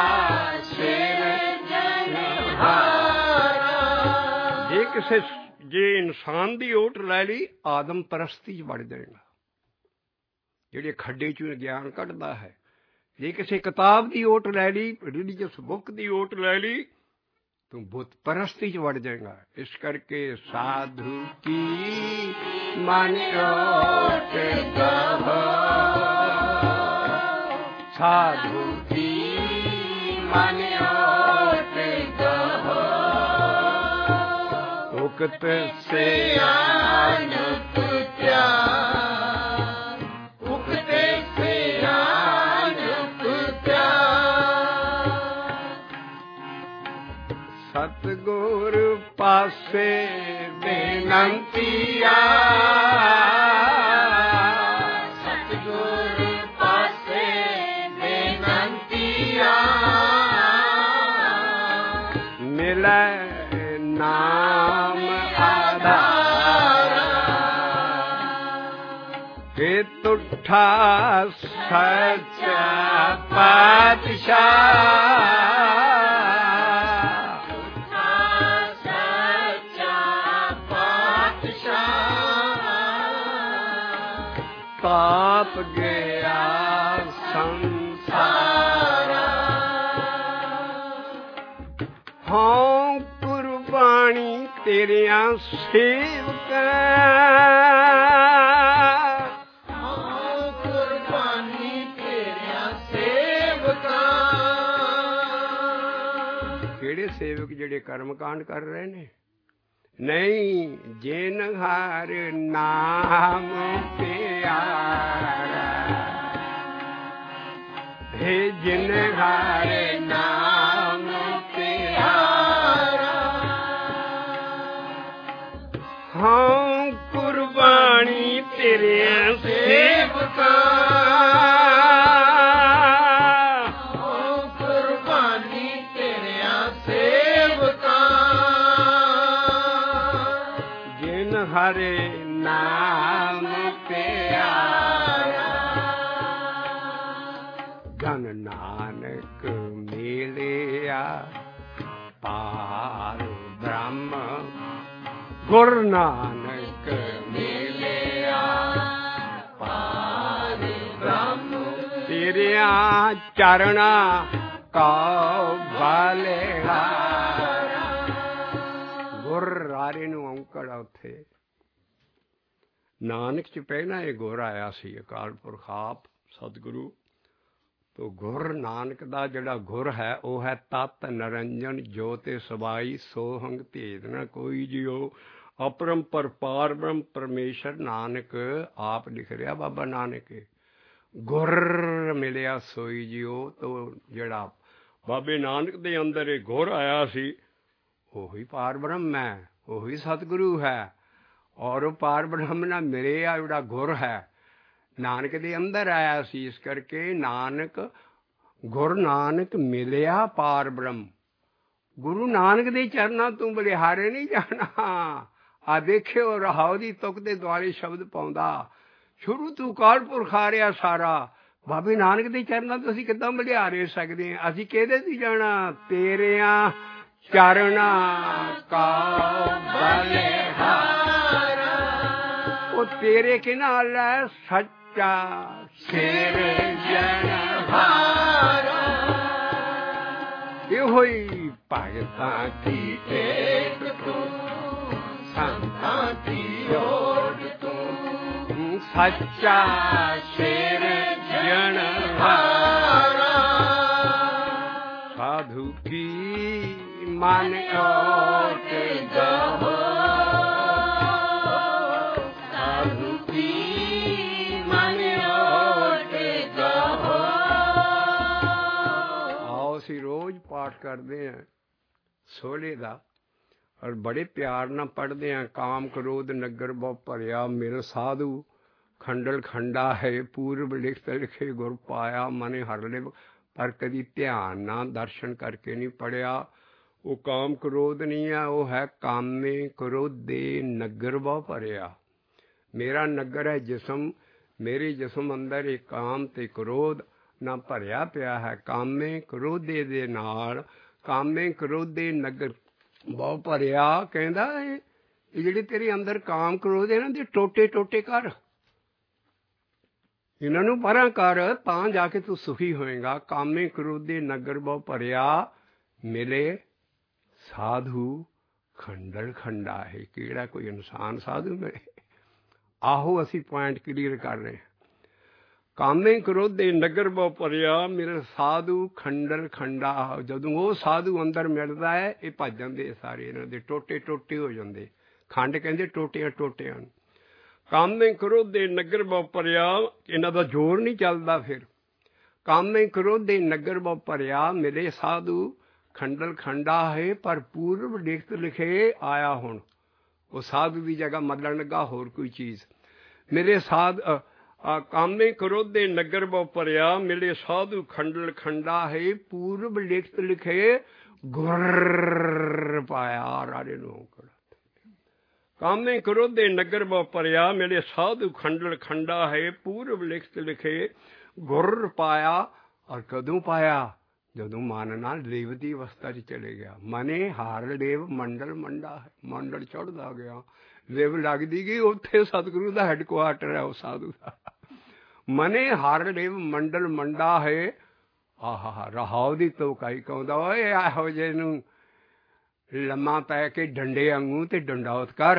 ਸਿਰਜਣਹਾਰਾ। ਜੇ ਕਿਸੇ ਜੇ ਇਨਸਾਨ ਦੀ ਓਟ ਲੈ ਲਈ, ਆਦਮ ਪਰਸਤੀ 'ਚ ਵੜ ਜਾਏਗਾ, ਜਿਹੜੇ ਖੱਡੇ 'ਚੋਂ ਗਿਆਨ ਕੱਢਦਾ ਹੈ। ਜੇ ਕਿਸੇ ਕਿਤਾਬ ਦੀ ਓਟ ਲੈ ਲਈ, ਰਿਲੀਜੀਅਸ ਬੁੱਕ ਦੀ ਓਟ ਲੈ ਲਈ, ਤੂੰ ਬੁੱਤ ਪਰਸਤੀ 'ਚ ਵੜ ਜਾਏਗਾ। ਇਸ ਕਰਕੇ ਸਾਧੂ ਕੀ ਮਨ ਓਟ ਕਹੋ, ਸਾਧੂ ਕੀ ਮਨ ਓਟ ਕਹੋ, ਉਕਤ ਸਿਆਣਪ ਪਿਆਰ, ਉਕਤ ਸਿਆਣਪ ਪਿਆਰ। ਸਤਿਗੁਰ ਪਾਸੇ ਬੇਨੰਤੀਆ, ਸਤਿਗੁਰ ਪਾਸੇ ਬੇਨੰਤੀਆ। ਮਿਲੈ ਨਾਮ ਆਧਾਰਾ, ਕਿ ਤੁਠਾ ਸੱਚਾ ਪਾਤਸ਼ਾਹ, ਤੁਠਾ ਸੱਚਾ ਪਾਤਸ਼ਾਹ। ਤਾਪ ਗਿਆ ਸੰਸਾਰਾ। ਹਾਂ ਕੁਰਬਾਨੀ ਤੇਰਿਆਂ ਸੇਵਕਾਂ, ਹਾਂ ਕੁਰਬਾਨੀ ਤੇਰਿਆਂ ਸੇਵਕਾਂ। ਕਿਹੜੇ ਸੇਵਕ? ਜਿਹੜੇ ਕਰਮ ਕਾਂਡ ਕਰ ਰਹੇ ਨੇ? ਨਹੀਂ, ਜਿਨ ਹਰ ਨਾਮ ਪਿਆਰਾ, ਹੈ ਜਿਨ ਹਰ ਨਾਮ ਪਿਆਰਾ। ਹਾਂ ਕੁਰਬਾਨੀ ਤੇਰਿਆਂ ਸੇਵਕਾਂ, ਹਾਂ ਕੁਰਬਾਨੀ ਤੇਰਿਆਂ ਸੇਵਕਾਂ। ਜਿਨ ਹਰੇ ਨਾਮ ਪਿਆਰਾ, ਧਨ ਨਾਨਕ ਮਿਲਿਆ ਪਾਰ ਬ੍ਰਹਮ, ਗੁਰ ਨਾਨਕ ਮਿਲਿਆ ਪਾਰ ਬ੍ਰਹਮ। ਤੇਰਿਆਂ ਚਰਣਾ ਕਉ ਬਲਿਹਾਰਾ। ਗੁਰ ਰਾਰੇ ਨੂੰ ਔਂਕੜ ਆ ਉੱਥੇ। ਨਾਨਕ 'ਚ ਪਹਿਲਾਂ ਇਹ ਗੁਰ ਆਇਆ ਸੀ, ਅਕਾਲ ਪੁਰਖ ਆਪ ਸਤਿਗੁਰੂ। ਤੋ ਗੁਰ ਨਾਨਕ ਦਾ ਜਿਹੜਾ ਗੁਰ ਹੈ ਉਹ ਹੈ ਤਤ ਨਰੰਜਨ ਜੋਤਿ ਸਬਾਈ, ਸੋਹੰਗ ਭੇਦ ਨ ਕੋਈ ਜਿਉ। ਅਪਰੰਪਰ ਪਾਰ ਬ੍ਰਹਮ ਪਰਮੇਸ਼ਰ ਨਾਨਕ ਆਪ ਲਿਖ ਰਿਹਾ ਬਾਬਾ ਨਾਨਕ। ਗੁਰ ਮਿਲਿਆ ਸੋਈ ਜਿਉ। ਤੋ ਜਿਹੜਾ ਬਾਬੇ ਨਾਨਕ ਦੇ ਅੰਦਰ ਇਹ ਗੁਰ ਆਇਆ ਸੀ, ਉਹੀ ਪਾਰ ਬ੍ਰਹਮ ਹੈ, ਉਹੀ ਸਤਿਗੁਰੂ ਹੈ। ਔਰ ਉਹ ਪਾਰ ਬ੍ਰਹਮ ਨਾਲ ਮਿਲਿਆ ਜਿਹੜਾ ਗੁਰ ਹੈ, ਨਾਨਕ ਦੇ ਅੰਦਰ ਆਇਆ ਸੀ। ਇਸ ਕਰਕੇ ਨਾਨਕ ਗੁਰ ਨਾਨਕ ਮਿਲਿਆ ਪਾਰ ਬ੍ਰਹਮ। ਗੁਰੂ ਨਾਨਕ ਦੇ ਚਰਨਾਂ ਤੋਂ ਬਲਿਹਾਰੇ ਨਹੀਂ ਜਾਣਾ। ਆ ਦੇਖਿਓ, ਰਹਾਉ ਦੀ ਤੁਕ ਦੇ ਦੁਆਲੇ ਸ਼ਬਦ ਪਾਉਂਦਾ, ਸ਼ੁਰੂ ਤੋਂ ਅਕਾਲ ਪੁਰਖ ਆ ਰਿਹਾ ਸਾਰਾ। ਬਾਬੇ ਨਾਨਕ ਦੇ ਚਰਨਾਂ ਤੋਂ ਅਸੀਂ ਕਿੱਦਾਂ ਬਲਿਹਾਰੇ ਸਕਦੇ ਹਾਂ? ਅਸੀਂ ਕਿਹਦੇ ਤੋਂ ਜਾਣਾ? ਤੇਰਿਆਂ ਚਰਨਾਂ ਕਾ ਬਲਿਹਾਰਾ। ਉਹ ਤੇਰੇ ਕੇ ਨਾਲ ਹੈ ਸੱਚਾ ਸਿਰਜਣਹਾਰਾ। ਇਹੋ ਹੀ ਭਗਤਾਂ ਕੀ ਟੇਕ ਤੂੰ, ਸੰਤਾਂ ਕੀ ਓਟ ਤੂੰ, ਸੱਚਾ ਸਿਰਜਣਹਾਰਾ। ਸਾਧੂ ਕੀ ਮਨ ਓਟ ਗਹੋ, ਸਾਧੂ ਕੀ ਮਨ ਓਟ ਗਹੋ। ਆਓ ਅਸੀਂ ਰੋਜ਼ ਪਾਠ ਕਰਦੇ ਹਾਂ, ਸੋਹਲੇ ਦਾ। ਔਰ ਬੜੇ ਪਿਆਰ ਨਾਲ ਪੜ੍ਹਦੇ ਹਾਂ। ਕਾਮ ਕ੍ਰੋਧ ਨਗਰ ਬਹੁ ਭਰਿਆ, ਮਿਲ ਸਾਧੂ ਖੰਡਲ ਖੰਡਾ ਹੈ, ਪੂਰਬ ਲਿਖਤ ਲਿਖੇ ਗੁਰ ਪਾਇਆ, ਮਨੇ ਹਰ ਲਿਵ। ਪਰ ਕਦੀ ਧਿਆਨ ਨਾਲ ਦਰਸ਼ਨ ਕਰਕੇ ਨਹੀਂ ਪੜ੍ਹਿਆ। ਉਹ ਕਾਮ ਕ੍ਰੋਧ ਨਹੀਂ ਹੈ, ਉਹ ਹੈ ਕਾਮੇ ਕ੍ਰੋਧੇ ਨਗਰ ਬਹੁ ਭਰਿਆ। ਮੇਰਾ ਨਗਰ ਹੈ ਜਿਸਮ, ਮੇਰੇ ਜਿਸਮ ਅੰਦਰ ਇਹ ਕਾਮ ਤੇ ਕ੍ਰੋਧ ਨਾ ਭਰਿਆ ਪਿਆ ਹੈ। ਕਾਮੇ ਕ੍ਰੋਧੇ ਦੇ ਨਾਲ, ਕਾਮੇ ਕ੍ਰੋਧੇ ਨਗਰ ਬਹੁ ਭਰਿਆ। ਕਹਿੰਦਾ ਇਹ ਜਿਹੜੇ ਤੇਰੇ ਅੰਦਰ ਕਾਮ ਕ੍ਰੋਧ ਇਹਨਾਂ ਦੇ ਟੋਟੇ ਟੋਟੇ ਕਰ, ਇਹਨਾਂ ਨੂੰ ਪਰਾਂ ਕਰ, ਤਾਂ ਜਾ ਕੇ ਤੂੰ ਸੁਖੀ ਹੋਏਗਾ। ਕਾਮੇ ਕ੍ਰੋਧੇ ਨਗਰ ਬਹੁ ਭਰਿਆ, ਮਿਲੇ ਸਾਧੂ ਖੰਡਲ ਖੰਡਾ ਹੈ। ਕਿਹੜਾ ਕੋਈ ਇਨਸਾਨ ਸਾਧੂ ਮਿਲੇ? ਆਹੋ ਅਸੀਂ ਪੁਆਇੰਟ ਕਲੀਅਰ ਕਰ ਰਹੇ ਹਾਂ। ਕਾਮੇ ਕ੍ਰੋਧੇ ਨਗਰ ਬਹੁ ਭਰਿਆ, ਮੇਰੇ ਸਾਧੂ ਖੰਡਲ ਖੰਡਾ। ਜਦੋਂ ਉਹ ਸਾਧੂ ਅੰਦਰ ਮਿਲਦਾ ਹੈ, ਇਹ ਭੱਜ ਜਾਂਦੇ ਸਾਰੇ, ਇਹਨਾਂ ਦੇ ਟੋਟੇ ਟੋਟੇ ਹੋ ਜਾਂਦੇ। ਖੰਡ ਕਹਿੰਦੇ ਟੋਟਿਆਂ ਟੋਟਿਆਂ ਨੂੰ। ਕਾਮੇ ਕ੍ਰੋਧੇ ਨਗਰ ਬਹੁ ਭਰਿਆ, ਇਹਨਾਂ ਦਾ ਜ਼ੋਰ ਨਹੀਂ ਚੱਲਦਾ ਫਿਰ। ਕਾਮੇ ਕ੍ਰੋਧੇ ਨਗਰ ਬਹੁ ਭਰਿਆ, ਮਿਲੇ ਸਾਧੂ ਖੰਡਲ ਖੰਡਾ ਹੈ, ਪਰ ਪੂਰਬ ਲਿਖਤ ਲਿਖੇ ਆਇਆ ਹੁਣ। ਉਹ ਸਾਧੂ ਦੀ ਜਗ੍ਹਾ ਮੱਲਣ ਲੱਗਾ ਹੋਰ ਕੋਈ ਚੀਜ਼। ਮੇਰੇ ਸਾਧ ਕਾਮੇ ਕ੍ਰੋਧੇ ਨਗਰ ਬਹੁ ਭਰਿਆ, ਮਿਲੇ ਸਾਧੂ ਖੰਡਲ ਖੰਡਾ ਹੈ, ਪੂਰਬ ਲਿਖਤ ਲਿਖੇ ਗੁਰ ਪਾਇਆ। ਰਾਜੇ ਨੂੰ ਕਾਮੇ ਕ੍ਰੋਧੇ ਨਗਰ ਬਹੁ ਭਰਿਆ, ਮਿਲੇ ਸਾਧੂ ਖੰਡਲ ਖੰਡਾ ਹੈ, ਪੂਰਬ ਲਿਖਤ ਲਿਖੇ ਗੁਰ ਪਾਇਆ। ਔਰ ਕਦੋਂ ਪਾਇਆ? ਜਦੋਂ ਮਨ ਨਾਲ ਲੇਵ ਦੀ ਅਵਸਥਾ 'ਚ ਚਲੇ ਗਿਆ। ਮਨੇ ਹਾਰ ਲੇਵ ਮੰਡਲ ਮੰਡਾ ਹੈ, ਮੰਡਲ ਚੜ੍ਹਦਾ ਗਿਆ, ਲੇਵ ਲੱਗਦੀ ਗਈ। ਉੱਥੇ ਸਤਿਗੁਰੂ ਦਾ ਹੈਡਕੁਆਰਟਰ ਹੈ ਉਹ ਸਾਧੂ ਦਾ। ਮਨੇ ਹਾਰ ਲੇਵ ਮੰਡਲ ਮੰਡਾ ਹੈ। ਆਹ ਰਹਾਉ ਦੀ ਤੋਕਾਈ ਕਹਿੰਦਾ, ਓਏ ਇਹੋ ਜਿਹੇ ਨੂੰ ਲੰਮਾ ਪੈ ਕੇ ਡੰਡੇ ਵਾਂਗੂ ਤੇ ਡੰਡੌਤ ਕਰ,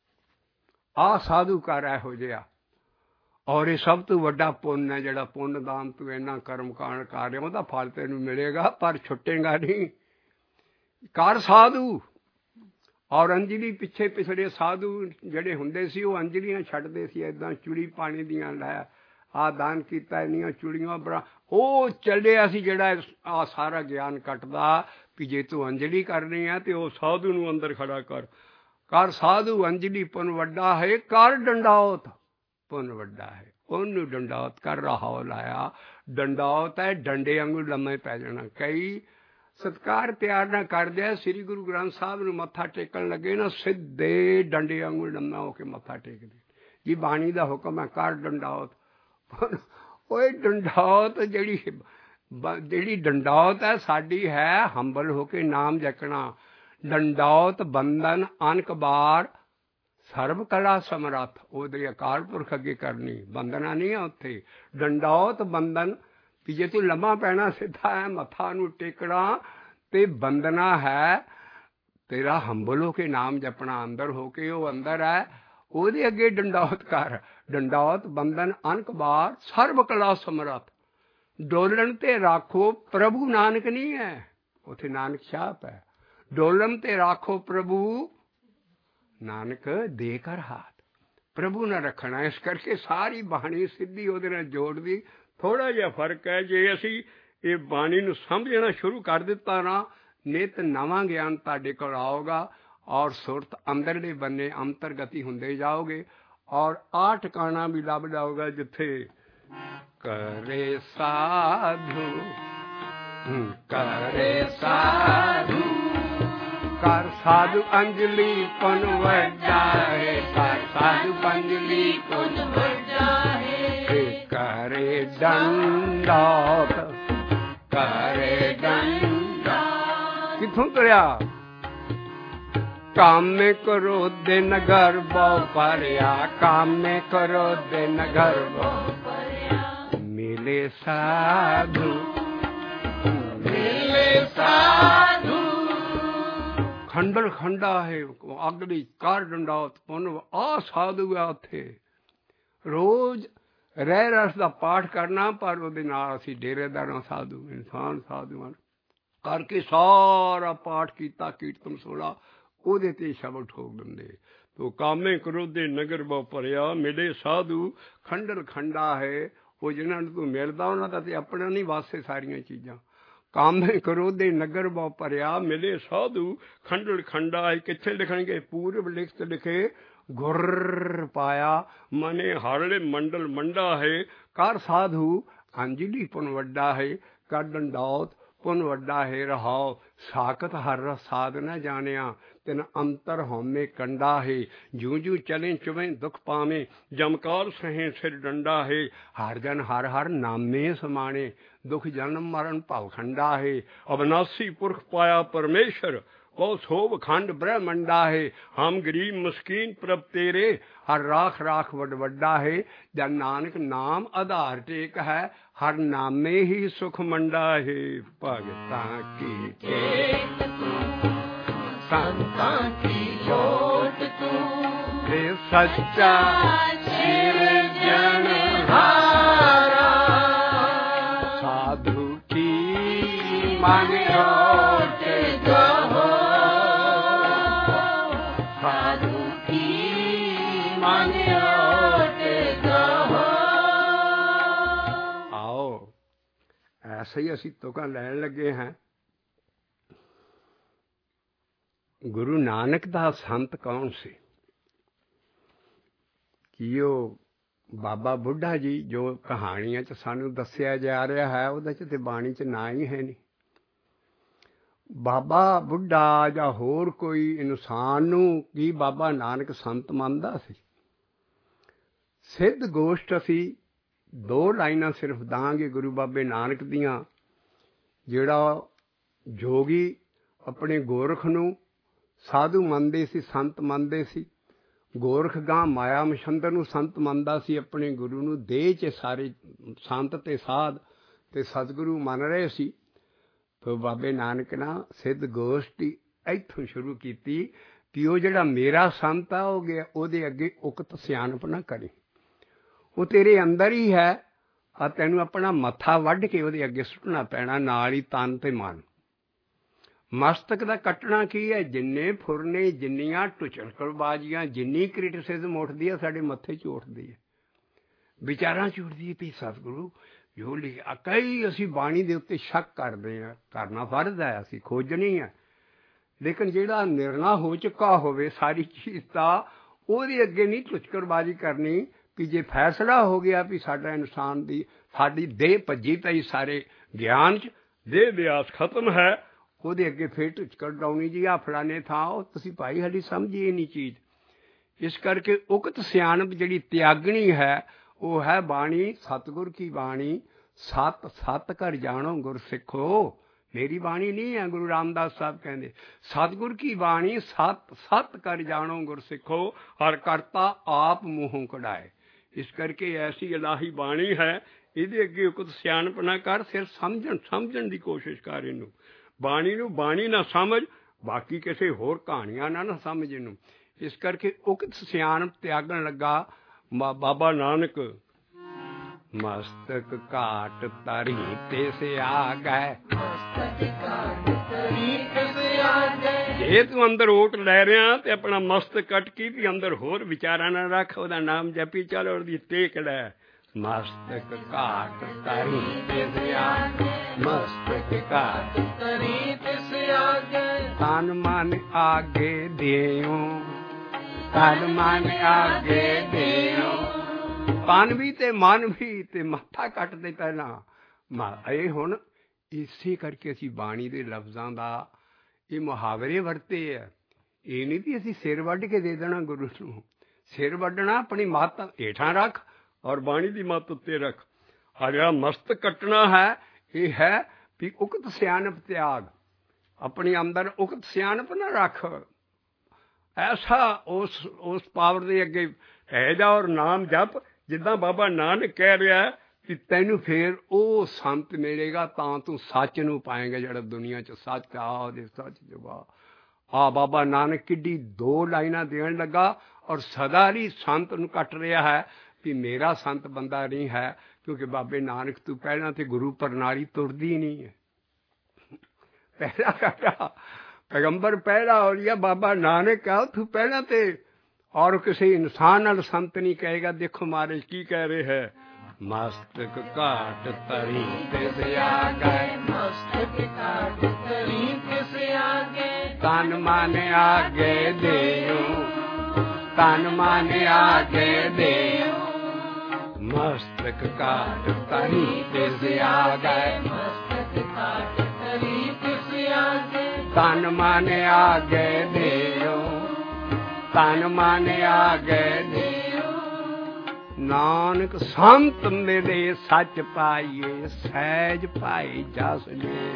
ਆਹ ਸਾਧੂ ਕਰ ਇਹੋ ਜਿਹਾ। ਔਰ ਇਹ ਸਭ ਤੋਂ ਵੱਡਾ ਪੁੰਨ ਹੈ, ਜਿਹੜਾ ਪੁੰਨ ਦਾਨ ਤੂੰ ਇੰਨਾ ਕਰਮ ਕਾਂਡ ਕਰ ਰਿਹਾ, ਉਹਦਾ ਫਲ ਤੈਨੂੰ ਮਿਲੇਗਾ, ਪਰ ਛੁੱਟੇਗਾ ਨਹੀਂ। ਕਰ ਸਾਧੂ। ਔਰ ਅੰਜਲੀ ਪਿੱਛੇ ਪਿਛੜੇ ਸਾਧੂ ਜਿਹੜੇ ਹੁੰਦੇ ਸੀ, ਉਹ ਅੰਜਲੀਆਂ ਛੱਡਦੇ ਸੀ ਏਦਾਂ ਚੂੜੀ ਪਾਣੀ ਦੀਆਂ, ਲੈ ਆਹ ਦਾਨ ਕੀਤਾ, ਇੰਨੀਆਂ ਚੂੜੀਆਂ ਬਰਾ। ਉਹ ਚੱਲਿਆ ਸੀ ਜਿਹੜਾ ਆਹ ਸਾਰਾ ਗਿਆਨ ਕੱਟਦਾ ਵੀ ਜੇ ਤੂੰ ਅੰਜਲੀ ਕਰਨੀ ਹੈ ਤੇ ਉਹ ਸਾਧੂ ਨੂੰ ਅੰਦਰ ਖੜਾ ਕਰ। ਕਰ ਸਾਧੂ ਅੰਜਲੀ ਪੁੰਨ ਵੱਡਾ ਹੈ, ਕਰ ਡੰਡੌਤ ਪੁੰਨ ਵੱਡਾ ਹੈ। ਉਹਨੂੰ ਡੰਡੌਤ ਕਰ। ਰਹਾਉ ਲਾਇਆ। ਡੰਡੌਤ ਹੈ ਡੰਡੇ ਵਾਂਗੂ ਲੰਮੇ ਪੈ ਜਾਣਾ। ਕਈ ਸਤਿਕਾਰ ਪਿਆਰ ਨਾਲ ਕਰਦੇ ਆ, ਸ੍ਰੀ ਗੁਰੂ ਗ੍ਰੰਥ ਸਾਹਿਬ ਨੂੰ ਮੱਥਾ ਟੇਕਣ ਲੱਗੇ ਨਾ, ਸਿੱਧੇ ਡੰਡੇ ਵਾਂਗੂ ਲੰਮਾ ਹੋ ਕੇ ਮੱਥਾ ਟੇਕਦੇ। ਜੀ ਬਾਣੀ ਦਾ ਹੁਕਮ ਹੈ ਕਰ ਡੰਡੌਤ। ਓਏ ਡੰਡੌਤ ਜਿਹੜੀ ਜਿਹੜੀ ਡੰਡੌਤ ਹੈ ਸਾਡੀ ਹੈ ਹੰਬਲ ਹੋ ਕੇ ਨਾਮ ਜਪਣਾ। ਡੰਡੌਤ ਬੰਧਨ ਅਨਕ ਬਾਰ ਸਰਬ ਕਲਾ ਸਮਰੱਥ। ਉਹਦੇ ਅਕਾਲ ਪੁਰਖ ਅੱਗੇ ਕਰਨੀ, ਬੰਦਨਾ ਨਹੀਂ ਆ ਉੱਥੇ। ਡੰਡੌਤ ਬੰਧਨ ਵੀ ਜੇ ਤੂੰ ਲੰਮਾ ਪੈਣਾ ਸਿੱਧਾ ਹੈ, ਮੱਥਾ ਨੂੰ ਟੇਕਣਾ ਤੇ ਬੰਦਨਾ ਹੈ ਤੇਰਾ ਹੰਬਲ ਹੋ ਕੇ ਨਾਮ ਜਪਣਾ। ਅੰਦਰ ਹੋ ਕੇ ਉਹ ਅੰਦਰ ਹੈ, ਉਹਦੇ ਅੱਗੇ ਡੰਡੌਤ ਕਰ। ਡੰਡੌਤ ਬੰਧਨ ਅਨਕ ਬਾਰ ਸਰਬ ਕਲਾ ਸਮਰੱਥ। ਡੋਲਣ ਤੇ ਰਾਖੋ ਪ੍ਰਭੂ ਨਾਨਕ ਨਹੀਂ ਹੈ, ਉੱਥੇ ਨਾਨਕ ਛਾਪ ਹੈ। ਡੋਲਣ ਤੇ ਰਾਖੋ ਪ੍ਰਭੂ ਨਾਨਕ ਦੇ ਕਰ ਹਾਥ। ਪ੍ਰਭੂ ਨਾਲ ਰੱਖਣਾ। ਇਸ ਕਰਕੇ ਸਾਰੀ ਬਾਣੀ ਸਿੱਧੀ ਉਹਦੇ ਨਾਲ ਜੋੜਦੀ। ਥੋੜ੍ਹਾ ਜਿਹਾ ਫਰਕ ਹੈ। ਜੇ ਅਸੀਂ ਇਹ ਬਾਣੀ ਨੂੰ ਸਮਝਣਾ ਸ਼ੁਰੂ ਕਰ ਦਿੱਤਾ ਨਾ, ਨਿਤ ਨਵਾਂ ਗਿਆਨ ਤੁਹਾਡੇ ਕੋਲ ਆਊਗਾ ਔਰ ਸੁਰਤ ਅੰਦਰਲੇ ਬੰਨੇ ਅੰਤਰਗਤੀ ਹੁੰਦੇ ਜਾਓਗੇ। ਔਰ ਆਹ ਟਿਕਾਣਾ ਵੀ ਲੱਭ ਜਾਊਗਾ ਜਿੱਥੇ ਕਰੇ ਸਾਧੂ ਕਰੇ ਸਾਧੂ ਕਰ ਸਾਧੂ ਅੰਜਲੀ ਪੁੰਨ ਵੱਡਾ ਹੈ। ਕਰ ਸਾਧੂ ਅੰਜਲੀ ਪੁੰਨ ਵੱਡਾ ਹੈ। ਕਰੇ ਡੰਡੌਤ ਕਰੇ ਡੰਡੌਤ। ਕਿੱਥੋਂ ਤੁਰਿਆ? ਕਾਮੇ ਕ੍ਰੋਧੇ ਨਗਰ ਬਹੁ ਭਰਿਆ। ਕਾਮੇ ਕ੍ਰੋਧੇ ਨਗਰ ਬਹੁ ਭਰਿਆ। ਮਿਲੇ ਸਾਧੂ ਮਿਲੇ ਸਾਧੂ ਖੰਡਲ ਖੰਡਾ ਹੈ। ਅਗਲੀ ਕਰ ਡੰਡੌਤ ਪੁੰਨ। ਆਹ ਸਾਧੂ ਆ ਉੱਥੇ। ਰੋਜ਼ ਰਹਿ ਰਸ ਦਾ ਪਾਠ ਕਰਨਾ, ਪਰ ਉਹਦੇ ਨਾਲ ਅਸੀਂ ਡੇਰੇਦਾਰਾਂ ਸਾਧੂ ਇਨਸਾਨ ਸਾਧੂਆਂ ਕਰਕੇ ਸਾਰਾ ਪਾਠ ਕੀਤਾ, ਕੀਰਤਨ ਸੁਣਾ, ਉਹਦੇ ਤੇ ਸ਼ਬਦ ਠੋਕ ਦਿੰਦੇ। ਤੋ ਕਾਮੇ ਕ੍ਰੋਧੇ ਨਗਰ ਬਹੁ ਭਰਿਆ। ਮਿਲੇ ਸਾਧੂ ਖੰਡਲ ਖੰਡਾ ਹੈ। ਉਹ ਜਿਹਨਾਂ ਨੂੰ ਤੂੰ ਮਿਲਦਾ ਉਹਨਾਂ ਦਾ ਤੇ ਆਪਣਾ ਨਹੀਂ ਵਾਸੇ ਸਾਰੀਆਂ ਚੀਜ਼ਾਂ। ਕਾਮੇ ਕਰੋਧੇ ਨਗਰ ਬਹੁ ਭਰਿਆ ਮਿਲੇ ਸਾਧੂ ਖੰਡੜ ਖੰਡਾ। ਕਿੱਥੇ ਲਿਖਣਗੇ? ਪੂਰਬ ਲਿਖਤ ਲਿਖੇ ਗੁਰ ਪਾਇਆ ਮਨੇ ਹਰਲੇ ਮੰਡਲ ਮੰਡਾ ਹੈ। ਕਰ ਸਾਧੂ ਅੰਜਲੀ ਪੁਨ ਵੱਡਾ ਹੈ। ਕਰ ਡੰਡੌਤ ਪੁਨ ਵੱਡਾ ਹੈ। ਰਹਾਓ ਸਾਕਤ ਹਰ ਰਸ ਸਾਧ ਨ ਜਾਣਿਆ ਤਿਨ ਅੰਤਰ ਹਉਮੈ ਕੰਡਾ ਹੈ। ਜੂ ਜੂ ਚਲੇ ਚੁਵੇਂ ਦੁਖ ਪਾਵੇਂ ਜਮਕਾਰ ਸਹੇ ਸਿਰ ਡੰਡਾ ਹੈ। ਹਰ ਜਨ ਹਰ ਹਰ ਨਾਮੇ ਸਮਾਣੇ ਦੁਖ ਜਨਮ ਮਰਨ ਭਵ ਖੰਡਾ ਹੈ। ਅਬਨਾਸੀ ਪੁਰਖ ਪਾਇਆ ਪਰਮੇਸ਼ਰ ਬਹੁ ਸੋਭ ਖੰਡ ਬ੍ਰਹਮੰਡਾ ਹੈ। ਹਮ ਗਰੀਬ ਮਸਕੀਨ ਪ੍ਰਭ ਤੇਰੇ ਹਰ ਰਾਖ ਰਾਖ ਵੱਡ ਵੱਡਾ ਹੈ। ਜਨ ਨਾਨਕ ਨਾਮ ਆਧਾਰ ਟੇਕ ਹੈ ਹਰ ਨਾਮੇ ਹੀ ਸੁਖ ਮੰਡਾ ਹੈ। ਭਗਤਾਂ ਕੀ ਟੇਕ ਤੂੰ ਸੰਤਾਂ ਕੀ ਜੋਤ ਤੂੰ ਤੇ ਸੱਚਾ ਸਿਰਜਣਹਾਰਾ ਸਾਧੂ ਕੀ ਮਨ ਓਟ ਗਹੋ ਸਾਧੂ ਕੀ ਮਨ ਓਟ ਗਹੋ। ਆਓ ਐਸੇ ਹੀ ਅਸੀਂ ਤੁਕਾਂ ਲੈਣ ਲੱਗੇ ਹਾਂ। ਗੁਰੂ ਨਾਨਕ ਦਾ ਸੰਤ ਕੌਣ ਸੀ? ਕੀ ਉਹ ਬਾਬਾ ਬੁੱਢਾ ਜੀ ਜੋ ਕਹਾਣੀਆਂ 'ਚ ਸਾਨੂੰ ਦੱਸਿਆ ਜਾ ਰਿਹਾ ਹੈ ਉਹਦੇ 'ਚ ਤੇ ਬਾਣੀ 'ਚ ਨਾਂ ਹੀ ਹੈ ਨਹੀਂ। ਬਾਬਾ ਬੁੱਢਾ ਜਾਂ ਹੋਰ ਕੋਈ ਇਨਸਾਨ ਨੂੰ ਕੀ ਬਾਬਾ ਨਾਨਕ ਸੰਤ ਮੰਨਦਾ ਸੀ? ਸਿੱਧ ਗੋਸ਼ਟ ਅਸੀਂ ਦੋ ਲਾਈਨਾਂ ਸਿਰਫ ਦਾਂਗੇ ਗੁਰੂ ਬਾਬੇ ਨਾਨਕ ਦੀਆਂ। ਜਿਹੜਾ ਜੋਗੀ ਆਪਣੇ ਗੋਰਖ ਨੂੰ ਸਾਧੂ ਮੰਨਦੇ ਸੀ, ਸੰਤ ਮੰਨਦੇ ਸੀ। ਗੋਰਖ ਗਾਂ ਮਾਇਆ ਮਛੰਦਰ ਨੂੰ ਸੰਤ ਮੰਨਦਾ ਸੀ। ਆਪਣੇ ਗੁਰੂ ਨੂੰ ਦੇਹ 'ਚ ਸਾਰੇ ਸੰਤ ਤੇ ਸਾਧ ਤੇ ਸਤਿਗੁਰੂ ਮੰਨ ਰਹੇ ਸੀ। ਫਿਰ ਬਾਬੇ ਨਾਨਕ ਨਾਲ ਸਿੱਧ ਗੋਸ਼ਟੀ ਇੱਥੋਂ ਸ਼ੁਰੂ ਕੀਤੀ ਕਿ ਉਹ ਜਿਹੜਾ ਮੇਰਾ ਸੰਤ ਆ ਹੋ ਗਿਆ ਉਹਦੇ ਅੱਗੇ ਉਕਤ ਸਿਆਣਪ ਨਾ ਕਰੀ। ਉਹ ਤੇਰੇ ਅੰਦਰ ਹੀ ਹੈ ਆ ਤੈਨੂੰ ਆਪਣਾ ਮੱਥਾ ਵੱਢ ਕੇ ਉਹਦੇ ਅੱਗੇ ਸੁੱਟਣਾ ਪੈਣਾ, ਨਾਲ ਹੀ ਤਨ ਤੇ ਮਨ। ਮਸਤਕ ਦਾ ਕੱਟਣਾ ਕੀ ਹੈ? ਜਿੰਨੇ ਫੁਰਨੇ, ਜਿੰਨੀਆਂ ਟੁਚਲਕੜਬਾਜ਼ੀਆਂ, ਜਿੰਨੀ ਕ੍ਰਿਟਿਸਿਜ਼ਮ ਉੱਠਦੀ ਹੈ ਸਾਡੇ ਮੱਥੇ 'ਚ ਉੱਠਦੀ ਹੈ, ਵਿਚਾਰਾਂ 'ਚ ਉੱਠਦੀ ਹੈ ਵੀ ਸਤਿਗੁਰੂ ਜੋ ਲਿਖਿਆ। ਕਈ ਅਸੀਂ ਬਾਣੀ ਦੇ ਉੱਤੇ ਸ਼ੱਕ ਕਰਦੇ ਹਾਂ, ਕਰਨਾ ਫਰਜ਼ ਹੈ, ਅਸੀਂ ਖੋਜਣੀ ਹੈ। ਲੇਕਿਨ ਜਿਹੜਾ ਨਿਰਣਾ ਹੋ ਚੁੱਕਾ ਹੋਵੇ ਸਾਰੀ ਚੀਜ਼ ਦਾ, ਉਹਦੇ ਅੱਗੇ ਨਹੀਂ ਟੁਚਕੜਬਾਜ਼ੀ ਕਰਨੀ। ਕਿ ਜੇ ਫੈਸਲਾ ਹੋ ਗਿਆ ਵੀ ਸਾਡਾ ਇਨਸਾਨ ਦੀ ਸਾਡੀ ਦੇਹ ਭੱਜੀ ਪਈ ਸਾਰੇ ਗਿਆਨ 'ਚ, ਦੇਹ ਵਿਆਸ ਖਤਮ ਹੈ, ਉਹਦੇ ਅੱਗੇ ਫਿਰ ਟੁਚਕੜ ਡਾਉਣੀ ਜੀ ਆ ਫਲਾਣੇ ਥਾਂ ਉਹ ਤੁਸੀਂ ਭਾਈ ਹਾਲੀ ਸਮਝੀਏ ਨਹੀਂ ਚੀਜ਼। ਇਸ ਕਰਕੇ ਉਕਤ ਸਿਆਣਪ ਜਿਹੜੀ ਤਿਆਗਣੀ ਹੈ ਉਹ ਹੈ ਬਾਣੀ, ਸਤਿਗੁਰ ਕੀ ਬਾਣੀ। ਸਤ ਸਤ ਕਰ ਜਾਣੋ ਗੁਰ ਸਿੱਖੋ, ਮੇਰੀ ਬਾਣੀ ਨਹੀਂ ਹੈ। ਗੁਰੂ ਰਾਮਦਾਸ ਸਾਹਿਬ ਕਹਿੰਦੇ ਸਤਿਗੁਰ ਕੀ ਬਾਣੀ ਸਤ ਸਤ ਕਰ ਜਾਣੋ ਗੁਰ ਸਿੱਖੋ, ਹਰ ਕਰਤਾ ਆਪ ਮੂੰਹੋਂ ਕਢਾਏ। ਇਸ ਕਰਕੇ ਐਸੀ ਇਲਾਹੀ ਬਾਣੀ ਹੈ, ਇਹਦੇ ਅੱਗੇ ਉਕਤ ਸਿਆਣਪ ਨਾ ਕਰ, ਸਿਰਫ ਸਮਝਣ ਸਮਝਣ ਦੀ ਕੋਸ਼ਿਸ਼ ਕਰ। ਇਹਨੂੰ ਬਾਣੀ ਨੂੰ ਬਾਣੀ ਨਾ ਸਮਝ, ਬਾਕੀ ਕਿਸੇ ਹੋਰ ਕਹਾਣੀਆਂ ਨਾ ਨਾ ਸਮਝ ਇਹਨੂੰ। ਇਸ ਕਰਕੇ ਉਕਤ ਸਿਆਣਪ ਤਿਆਗਣ ਲੱਗਾ ਬਾਬਾ ਨਾਨਕ। ਮਸਤਕ ਘਾਟ ਤਰੀ ਤੇ ਸਿਆ ਗਏ, ਜੇ ਤੂੰ ਅੰਦਰ ਓਟ ਲੈ ਰਿਹਾ ਤੇ ਆਪਣਾ ਮਸਤਕ ਕੱਟ ਕੇ ਵੀ ਅੰਦਰ ਹੋਰ ਵਿਚਾਰਾਂ ਨਾ ਰੱਖ, ਉਹਦਾ ਨਾਮ ਜਪੀ ਚੱਲ, ਉਹਦੀ ਟੇਕ ਲੈ। ਮਸਤਕ ਘਾਟ ਤਰੀ ਤੇ ਸਿਆ ਗਏ, ਮਸਤਕ ਘਾਟ ਤਰੀ ਤੇ ਸਿਆ ਗਏ। ਤਨ ਮਨ ਆਗੇ ਦਿਓ, ਤਨ ਮਨ ਆਗੇ ਦਿਓ। ਤਨ ਵੀ ਤੇ ਮਨ ਵੀ ਤੇ ਮੱਥਾ ਕੱਟਦੇ ਪਹਿਲਾਂ। ਇਹ ਹੁਣ ਇਸੇ ਕਰਕੇ ਅਸੀਂ ਬਾਣੀ ਦੇ ਲਫ਼ਜ਼ਾਂ ਦਾ ਇਹ ਮੁਹਾਵਰੇ ਵਰਤੇ ਹੈ। ਇਹ ਨਹੀਂ ਵੀ ਅਸੀਂ ਸਿਰ ਵੱਢ ਕੇ ਦੇ ਦੇਣਾ ਗੁਰੂ ਨੂੰ। ਸਿਰ ਵੱਢਣਾ ਆਪਣੀ ਮੱਤ ਹੇਠਾਂ ਰੱਖ ਔਰ ਬਾਣੀ ਦੀ ਮੱਤ ਉੱਤੇ ਰੱਖ। ਆ ਜਿਹੜਾ ਮਸਤਕ ਕੱਟਣਾ ਹੈ ਇਹ ਹੈ ਵੀ ਉਕਤ ਸਿਆਣਪ ਤਿਆਗ। ਆਪਣੇ ਅੰਦਰ ਉਕਤ ਸਿਆਣਪ ਨਾ ਰੱਖ। ਐਸਾ ਉਸ ਉਸ ਪਾਵਰ ਦੇ ਅੱਗੇ ਹੈ ਜਾ ਔਰ ਨਾਮ ਜਪ ਜਿੱਦਾਂ ਬਾਬਾ ਨਾਨਕ ਕਹਿ ਰਿਹਾ ਕਿ ਤੈਨੂੰ ਫੇਰ ਉਹ ਸੰਤ ਮਿਲੇਗਾ ਤਾਂ ਤੂੰ ਸੱਚ ਨੂੰ ਪਾਏਂਗਾ ਜਿਹੜਾ ਦੁਨੀਆ 'ਚ ਸੱਚ ਆ। ਉਹਦੇ ਸੱਚ ਜਵਾ ਆ ਬਾਬਾ ਨਾਨਕ ਕਿੱਡੀ ਦੋ ਲਾਈਨਾਂ ਦੇਣ ਲੱਗਾ ਔਰ ਸਦਾ ਲਈ ਸੰਤ ਨੂੰ ਕੱਟ ਰਿਹਾ ਹੈ ਵੀ ਮੇਰਾ ਸੰਤ ਬੰਦਾ ਨਹੀਂ ਹੈ, ਕਿਉਂਕਿ ਬਾਬੇ ਨਾਨਕ ਤੋਂ ਪਹਿਲਾਂ ਤੇ ਗੁਰੂ ਪ੍ਰਣਾਲੀ ਤੁਰਦੀ ਨਹੀਂ ਹੈ। ਪਹਿਲਾ ਸਾਡਾ ਪੈਗੰਬਰ ਪਹਿਲਾ ਹੋ ਰਿਹਾ ਬਾਬਾ ਨਾਨਕ ਆ, ਉੱਥੋਂ ਪਹਿਲਾਂ ਤੇ ਔਰ ਕਿਸੇ ਇਨਸਾਨ ਨਾਲ ਸੰਤ ਨਹੀਂ ਕਹੇਗਾ। ਦੇਖੋ ਮਹਾਰਾਜ ਕੀ ਕਹਿ ਰਹੇ ਹੈ, ਮਸਤਕ ਘਾਟ ਤਰੀ ਤਿਸ ਆਗੇ ਮਸਤਕ ਘਾਟ ਤਰੀ ਤਿਸ ਆਗੇ ਤਨ ਮਨ ਆਗੇ ਦੇਉ ਤਨ ਮਨ ਆਗੇ ਦੇਉ ਮਸਤਕ ਘਾਟ ਤਰੀ ਤਿਸ ਆਗੇ ਮਸਤਕ ਘਾਟ ਤਰੀ ਤਿਸ ਆਗੇ ਤਨ ਮਨ ਆਗੇ ਦੇਉ ਤਨ ਮਨ ਆਗੇ ਦੇਉ ਨਾਨਕ ਸੰਤ ਮਿਲੇ ਸੱਚ ਪਾਈਏ ਸਹਿਜ ਭਾਈ ਜਸ ਲੈ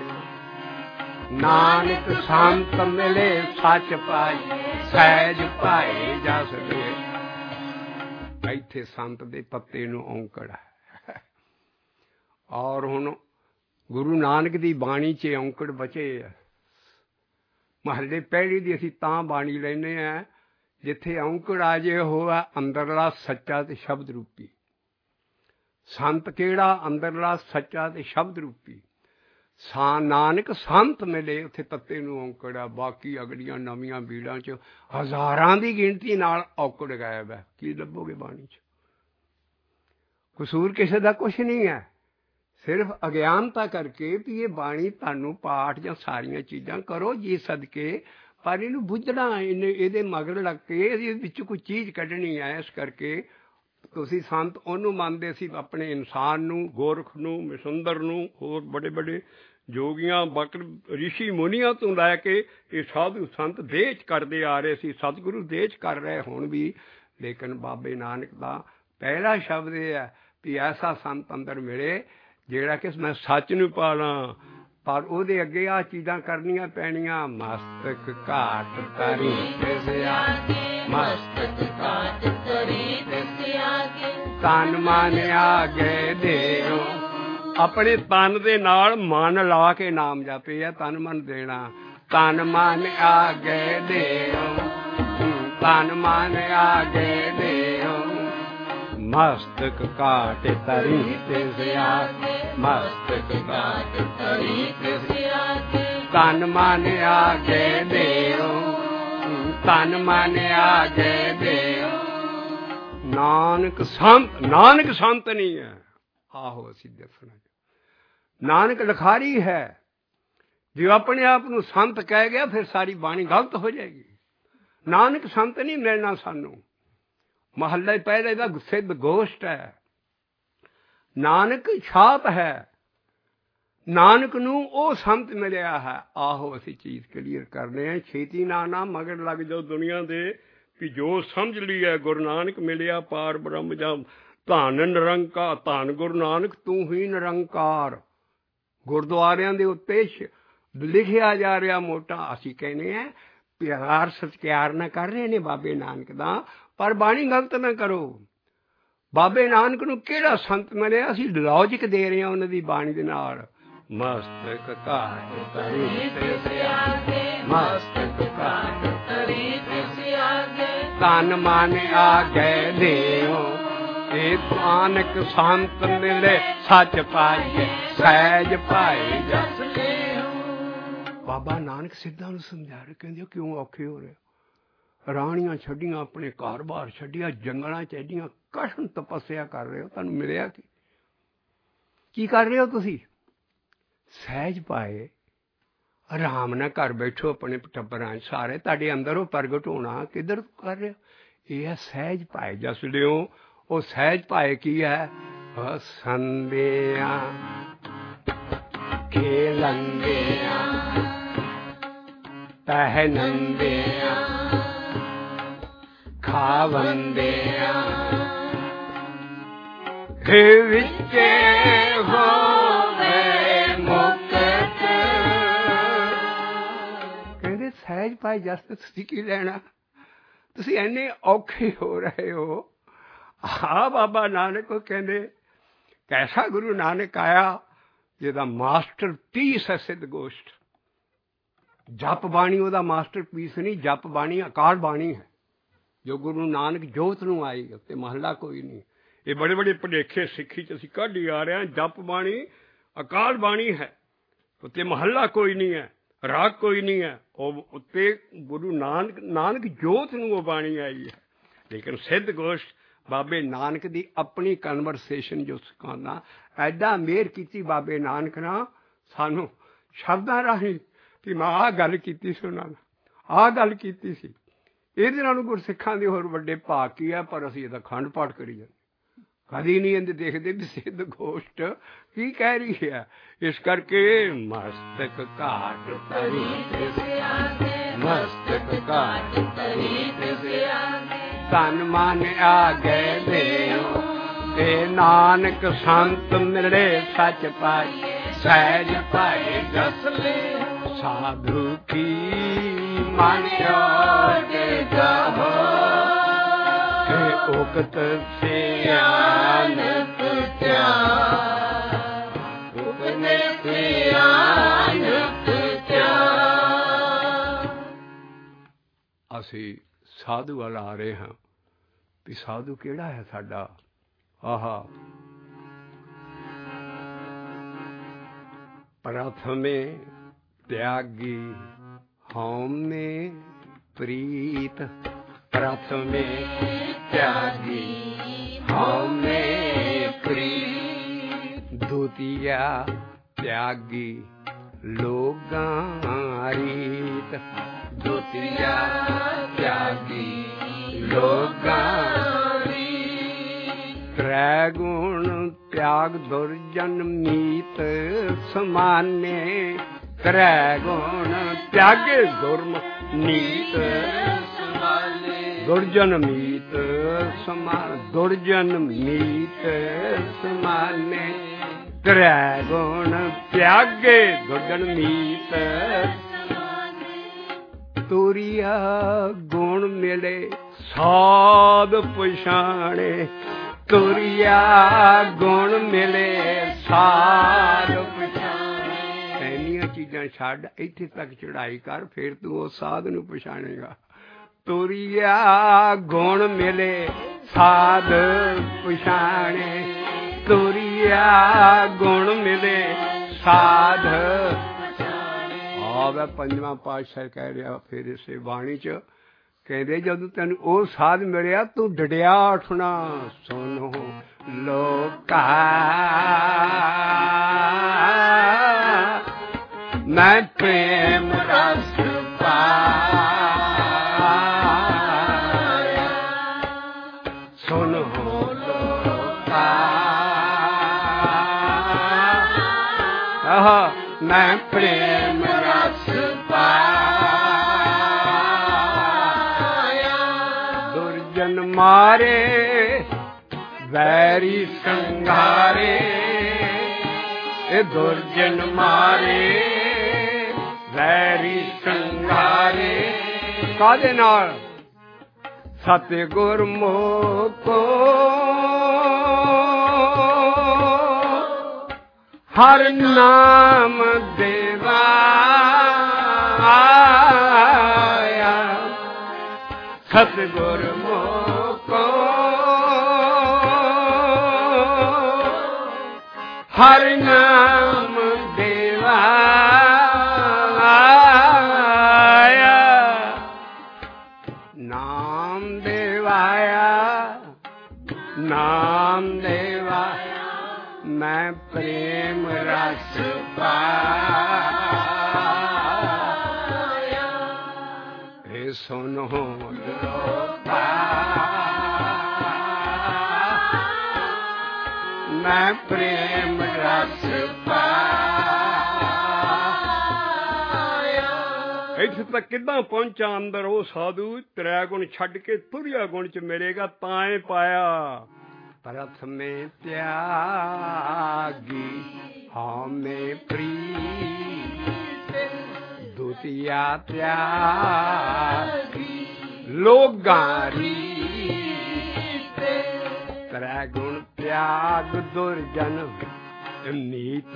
ਨਾਨਕ ਸੰਤ ਮਿਲੇ ਸੱਚ ਪਾਈਏ ਸਹਿਜ ਭਾਈ ਜਸ ਲੈ ਇੱਥੇ ਸੰਤ ਦੇ ਪੱਤੇ ਨੂੰ ਔਂਕੜ ਹੈ ਔਰ ਹੁਣ ਗੁਰੂ ਨਾਨਕ ਦੀ ਬਾਣੀ 'ਚ ਔਂਕੜ ਬਚੇ ਆ ਮਹੱਲੇ ਪਹਿਲੀ ਦੀ ਅਸੀਂ ਤਾਂ ਬਾਣੀ ਲੈਂਦੇ ਹਾਂ ਜਿੱਥੇ ਔਂਕੜ ਆ ਜੇ ਉਹ ਆ ਅੰਦਰਲਾ ਸੱਚਾ ਤੇ ਸ਼ਬਦ ਰੂਪੀ ਸੰਤ ਕਿਹੜਾ ਅੰਦਰਲਾ ਸੱਚਾ ਤੇ ਸ਼ਬਦ ਰੂਪੀ ਸਾ ਨਾਨਕ ਸੰਤ ਮਿਲੇ ਉੱਥੇ ਤੱਤੇ ਨੂੰ ਔਂਕੜ ਆ ਬਾਕੀ ਅਗਲੀਆਂ ਨਵੀਆਂ ਬੀੜਾਂ 'ਚ ਹਜ਼ਾਰਾਂ ਦੀ ਗਿਣਤੀ ਨਾਲ ਔਂਕੜ ਗਾਇਬ ਹੈ ਕੀ ਲੱਭੋਗੇ ਬਾਣੀ 'ਚ ਕਸੂਰ ਕਿਸੇ ਦਾ ਕੁਛ ਨਹੀਂ ਹੈ ਸਿਰਫ ਅਗਿਆਨਤਾ ਕਰਕੇ ਵੀ ਇਹ ਬਾਣੀ ਤੁਹਾਨੂੰ ਪਾਠ ਜਾਂ ਸਾਰੀਆਂ ਚੀਜ਼ਾਂ ਕਰੋ ਜੀ ਸਦਕੇ ਪਰ ਇਹਨੂੰ ਬੁੱਝਣਾ ਇਹਨੇ ਇਹਦੇ ਮਗਰ ਲੱਗ ਕੇ ਇਹਦੇ ਵਿੱਚ ਕੋਈ ਚੀਜ਼ ਕੱਢਣੀ ਹੈ ਇਸ ਕਰਕੇ ਤੁਸੀਂ ਸੰਤ ਉਹਨੂੰ ਮੰਨਦੇ ਸੀ ਆਪਣੇ ਇਨਸਾਨ ਨੂੰ ਗੋਰਖ ਨੂੰ ਮਸੁੰਦਰ ਨੂੰ ਹੋਰ ਬੜੇ ਬੜੇ ਜੋਗੀਆਂ ਬਕਰ ਰਿਸ਼ੀ ਮੁਨੀਆਂ ਤੋਂ ਲੈ ਕੇ ਇਹ ਸਾਧੂ ਸੰਤ ਦੇਹ 'ਚ ਕਰਦੇ ਆ ਰਹੇ ਸੀ ਸਤਿਗੁਰੂ ਦੇਹ 'ਚ ਕਰ ਰਹੇ ਹੁਣ ਵੀ ਲੇਕਿਨ ਬਾਬੇ ਨਾਨਕ ਦਾ ਪਹਿਲਾ ਸ਼ਬਦ ਇਹ ਹੈ ਵੀ ਐਸਾ ਸੰਤ ਅੰਦਰ ਮਿਲੇ ਜਿਹੜਾ ਕਿ ਮੈਂ ਸੱਚ ਨੂੰ ਪਾਲਾਂ ਪਰ ਉਹਦੇ ਅੱਗੇ ਆਹ ਚੀਜ਼ਾਂ ਕਰਨੀਆਂ ਪੈਣੀਆਂ ਮਸਤਕ ਘਾਟ ਤਰੀ ਤਿਸ ਆਗੇ ਮਸਤਕ ਘਾਟ ਤਰੀ ਤਿਸ ਆਗੇ ਤਨ ਮਨ ਆਗੇ ਦੇਉ ਆਪਣੇ ਤਨ ਦੇ ਨਾਲ ਮਨ ਲਾ ਕੇ ਨਾਮ ਜਪੇ ਆ ਤਨ ਮਨ ਦੇਣਾ ਤਨ ਮਨ ਆਗੇ ਦੇਉ ਤਨ ਮਨ ਆਗੇ ਦੇਉ ਮਸਤਕ ਘਾਟ ਤਰੀ ਤਿਸ ਆਗੇ ਮਸਤਕ ਘਾਟ ਤਰੀ ਤਿਸ ਆਗੇ ਤਨ ਮਨ ਆਗੇ ਦੇਉ ਤਨ ਮਨ ਆਗੇ ਦੇਉ ਨਾਨਕ ਸੰਤ ਨਾਨਕ ਸੰਤ ਨਹੀਂ ਹੈ ਆਹੋ ਅਸੀਂ ਦੱਸਣਾ ਨਾਨਕ ਲਿਖਾਰੀ ਹੈ ਜੇ ਆਪਣੇ ਆਪ ਨੂੰ ਸੰਤ ਕਹਿ ਗਿਆ ਫਿਰ ਸਾਰੀ ਬਾਣੀ ਗਲਤ ਹੋ ਜਾਏਗੀ ਨਾਨਕ ਸੰਤ ਨਹੀਂ ਮਿਲਣਾ ਸਾਨੂੰ ਮਹੱਲੇ ਪਹਿਲੇ ਦਾ ਸਿੱਧ ਗੋਸ਼ਟ ਹੈ ਨਾਨਕ ਛਾਪ ਹੈ ਨਾਨਕ ਨੂੰ ਉਹ ਸੰਤ ਮਿਲਿਆ ਹੈ ਆਹੋ ਅਸੀਂ ਚੀਜ਼ ਕਲੀਅਰ ਕਰਨੇ ਆ ਛੇਤੀ ਨਾ ਨਾ ਮਗਰ ਲੱਗ ਜਾਓ ਦੁਨੀਆ ਦੇ ਵੀ ਜੋ ਸਮਝ ਲਈ ਹੈ ਗੁਰੂ ਨਾਨਕ ਮਿਲਿਆ ਪਾਰ ਬ੍ਰਹਮ ਜਾਂ ਧੰਨ ਨਿਰੰਕਾਰ ਧੰਨ ਗੁਰੂ ਨਾਨਕ ਤੂੰ ਹੀ ਨਿਰੰਕਾਰ ਗੁਰਦੁਆਰਿਆਂ ਦੇ ਉੱਤੇ ਲਿਖਿਆ ਜਾ ਰਿਹਾ ਮੋਟਾ ਅਸੀਂ ਕਹਿੰਦੇ ਹਾਂ ਪਿਆਰ ਸਤਿਕਾਰ ਨਾ ਕਰ ਰਹੇ ਨੇ ਬਾਬੇ ਨਾਨਕ ਦਾ ਪਰ ਬਾਣੀ ਗਲਤ ਨਾ ਕਰੋ ਬਾਬੇ ਨਾਨਕ ਨੂੰ ਕਿਹੜਾ ਸੰਤ ਮਿਲਿਆ ਅਸੀਂ ਲੌਜਿਕ ਦੇ ਰਹੇ ਹਾਂ ਉਹਨਾਂ ਦੀ ਬਾਣੀ ਦੇ ਨਾਲ ਮਸਤਕ ਘਾਟ ਤਰੀ ਤਿਸ ਆਗੇ ਮਸਤਕ ਘਾਟ ਤਰੀ ਤਿਸ ਆਗੇ ਤਨ ਮਨ ਆਗੇ ਦੇਉ ਇਹ ਨਾਨਕ ਸੰਤ ਮਿਲੇ ਸੱਚ ਪਾਈਏ ਸਹਿਜ ਭਾਈ ਜਸ ਬਾਬਾ ਨਾਨਕ ਸਿੱਧਾਂ ਨੂੰ ਸਮਝਾ ਰਹੇ ਕਹਿੰਦੇ ਕਿਉਂ ਔਖੇ ਹੋ ਰਹੇ ਰਾਣੀਆਂ ਛੱਡੀਆਂ ਆਪਣੇ ਘਰ-ਬਾਰ ਛੱਡੀਆਂ ਜੰਗਲਾਂ 'ਚ ਐਡੀਆਂ ਕਠਿਨ ਤਪੱਸਿਆ ਕਰ ਰਹੇ ਹੋ ਤੁਹਾਨੂੰ ਮਿਲਿਆ ਕੀ ਕੀ ਕਰ ਰਹੇ ਹੋ ਤੁਸੀਂ ਸਹਿਜ ਪਾਏ ਆਰਾਮ ਨਾਲ ਘਰ ਬੈਠੋ ਆਪਣੇ ਟੱਬਰਾਂ 'ਚ ਸਾਰੇ ਤੁਹਾਡੇ ਅੰਦਰ ਉਹ ਪ੍ਰਗਟ ਹੋਣਾ ਕਿੱਧਰ ਕਰ ਰਹੇ ਹੋ ਇਹ ਹੈ ਸਹਿਜ ਪਾਏ ਜਸ ਲਿਓ ਉਹ ਸਹਿਜ ਪਾਏ ਕੀ ਹੈ ਹਸੰਦਿਆਂ ਖੇਲੰਦਿਆਂ ਪਹਿਨੰਦਿਆਂ ਖਾਵੰਦਿਆਂ ਹੇ ਵਿੱਚੇ ਹੋਵੇ ਮੁਕਤ ਕਹਿੰਦੇ ਸਹਿਜ ਪਾਏ ਜਸ ਤੁਸੀਂ ਕੀ ਲੈਣਾ ਤੁਸੀਂ ਇੰਨੇ ਔਖੇ ਹੋ ਰਹੇ ਹੋ ਆ ਬਾਬਾ ਨਾਨਕ ਕਹਿੰਦੇ ਕੈਸਾ ਗੁਰੂ ਨਾਨਕ ਆਇਆ ਜਿਹਦਾ ਮਾਸਟਰ ਪੀਸ ਹੈ ਸਿੱਧ ਗੋਸ਼ਟ ਜਪ ਬਾਣੀ ਉਹਦਾ ਮਾਸਟਰ ਪੀਸ ਨਹੀਂ ਜਪ ਬਾਣੀ ਅਕਾਲ ਬਾਣੀ ਹੈ ਜੋ ਗੁਰੂ ਨਾਨਕ ਜੋਤ ਨੂੰ ਆਈ ਉੱਤੇ ਮਹੱਲਾ ਕੋਈ ਨਹੀਂ ਇਹ ਬੜੇ ਬੜੇ ਭੁਲੇਖੇ ਸਿੱਖੀ 'ਚ ਅਸੀਂ ਕੱਢ ਹੀ ਆ ਰਹੇ ਹਾਂ ਜਪ ਬਾਣੀ ਅਕਾਲ ਬਾਣੀ ਹੈ ਉੱਤੇ ਮਹੱਲਾ ਕੋਈ ਨਹੀਂ ਹੈ ਰਾਗ ਕੋਈ ਨਹੀਂ ਹੈ ਉਹ ਉੱਤੇ ਗੁਰੂ ਨਾਨਕ ਨਾਨਕ ਜੋਤ ਨੂੰ ਉਹ ਬਾਣੀ ਆਈ ਹੈ ਲੇਕਿਨ ਸਿੱਧ ਗੋਸ਼ਟ ਬਾਬੇ ਨਾਨਕ ਦੀ ਆਪਣੀ ਕਨਵਰਸੇਸ਼ਨ ਜੋ ਸਿਖਾਉਂਦਾ, ਐਡਾ ਮਿਹਰ ਕੀਤੀ ਬਾਬੇ ਨਾਨਕ ਨਾਲ ਸਾਨੂੰ ਸ਼ਬਦਾਂ ਰਾਹੀਂ ਕਿ ਮੈਂ ਆਹ ਗੱਲ ਕੀਤੀ ਸੀ, ਉਹਨਾਂ ਨਾਲ ਆਹ ਗੱਲ ਕੀਤੀ ਸੀ। ਇਹਦੇ ਨਾਲੋਂ ਗੁਰਸਿੱਖਾਂ ਦੇ ਹੋਰ ਵੱਡੇ ਭਾਗ ਕੀ ਹੈ? ਪਰ ਅਸੀਂ ਇਹਦਾ ਖੰਡ ਪਾਠ ਕਰੀ ਜਾਂਦੇ, ਕਦੀ ਨਹੀਂ ਇਹਦੇ ਦੇਖਦੇ ਵੀ ਸਿੱਧ ਗੋਸ਼ਟ ਕੀ ਕਹਿ ਰਹੀ ਹੈ। ਇਸ ਕਰਕੇ ਮਸਤਕ ਘਾਟ ਤਰੀ ਮਸਤਕ ਘਾਟ ਤਰੀ ਤਨ ਮਨ ਆ ਗਏ ਦੇਉ ਤੇ ਨਾਨਕ ਸੰਤ ਮਿਲੇ ਸੱਚ ਪਾਈ ਸਹਿਜ ਪਾਏ ਜਸ ਲੈ ਸਾਧੂ ਕੀ ਮਨ ਓਟ ਗਾਹੋ ਤੇ ਉਕਤ ਸਿਆਨਕ ਧਿਆਨ ਉਕਨੇ ਸਿਆਨਕ ਧਿਆਨ। ਅਸੀਂ ਸਾਧੂ ਵੱਲ ਆ ਰਹੇ ਹਾਂ ਵੀ ਸਾਧੂ ਕਿਹੜਾ ਹੈ ਸਾਡਾ? ਆਹਾ ਪ੍ਰਥਮੇ ਤਿਆਗੀ ਹਉਮੈ ਪ੍ਰੀਤ ਪ੍ਰਥਮੇ ਤਿਆਗੀ ਹਉਮੈ ਪ੍ਰੀਤ ਦੁਤੀਆ ਤਿਆਗੀ ਲੋਗਾਂ ਰੀਤ ਦੁਤੀਆ ਤਿਆਗੀ ਲੋਗਾਂ ਰੀਤ ਤ੍ਰੈ ਗੁਣ ਤਿਆਗ ਦੁਰਜਨ ਮੀਤ ਸਮਾਨੇ ਤ੍ਰੈ ਗੁਣ ਤਿਆਗੇ ਗੁਰਮ ਨੀਤ ਸਮਾਨੇ ਦੁਰਜਨ ਮੀਤ ਸਮਾਨ ਦੁਰਜਨ ਮੀਤ ਸਮਾਨੇ ਤ੍ਰੈ ਗੁਣ ਤਿਆਗੇ ਦੁਰਜਨ ਮੀਤ ਤੁਰਿਆ ਗੁਣ ਮਿਲੇ ਸਾਧ ਪਛਾਣੇ ਤੁਰਿਆ ਗੁਣ ਮਿਲੇ ਸਾਧ ਪਛਾਣੇ। ਇੰਨੀਆਂ ਚੀਜ਼ਾਂ ਛੱਡ ਇੱਥੇ ਤੱਕ ਚੜਾਈ ਕਰ, ਫਿਰ ਤੂੰ ਉਹ ਸਾਧ ਨੂੰ ਪਛਾਣੇਗਾ। ਤੁਰਿਆ ਗੁਣ ਮਿਲੇ ਸਾਧ ਪਛਾਣੇ ਤੁਰਿਆ ਗੁਣ ਮਿਲੇ ਸਾਧ ਆਵੇ। ਪੰਜਵਾਂ ਪਾਤਸ਼ਾਹ ਕਹਿ ਰਿਹਾ ਫਿਰ ਇਸੇ ਬਾਣੀ ਚ, ਕਹਿੰਦੇ ਜਦੋਂ ਤੈਨੂੰ ਉਹ ਸਾਧ ਮਿਲਿਆ ਤੂੰ ਡੜਿਆ ਉੱਠਣਾ। ਸੁਣੋ ਲੋਕਾ ਮੈਂ ਪ੍ਰੇਮ ਰਸ ਪਾਇਆ ਸੁਣੋ ਲੋਕਾ ਆਹ ਮੈਂ ਪ੍ਰੇਮ ਰਸ ਪਾਇਆ ਦੁਰਜਨ ਮਾਰੇ ਵੈਰੀ ਸੰਘਾਰੇ ਇਹ ਦੁਰਜਨ ਮਾਰੇ ਵੈਰੀ ਸੰਘਾਰੇ ਕਾਹਦੇ ਨਾਲ? ਸਤਿ ਗੁਰ ਮੋਕੋ ਹਰ ਨਾਮ ਦੇਵਾ ਆਇਆ ਸਤਿ ਗੁਰ ਮੋਕੋ ਹਰ ਨਾਮ ਦੇਵਾ ਆਇਆ ਨਾਮ ਦੇਵਾਇਆ ਨਾਮ ਦੇਵਾਇਆ ਮੈਂ ਪ੍ਰੇਮ ਰਸ ਪਾਇਆ। ਇਹ ਸੁਣੋ ਲੋਕਾ ਮੈਂ ਪ੍ਰੇਮ ਰਸ ਪਾਇਆ। ਇੱਥੇ ਤੱਕ ਕਿੱਦਾਂ ਪਹੁੰਚਾ ਅੰਦਰ ਉਹ ਸਾਧੂ? ਤ੍ਰੈ ਗੁਣ ਛੱਡ ਕੇ ਤੁਰਿਆ ਗੁਣ ਚ ਮਿਲੇਗਾ ਤਾਂ ਹੀ ਪਾਇਆ। ਪ੍ਰਥਮੇ ਤਿਆਗੀ ਹਉਮੈ ਪ੍ਰੀਤ ਦੁਤੀਆ ਤਿਆਗੀ ਲੋਗਾਂ ਰੀਤ ਤ੍ਰੈ ਗੁਣ ਤਿਆਗ ਦੁਰਜਨ ਨੀਤ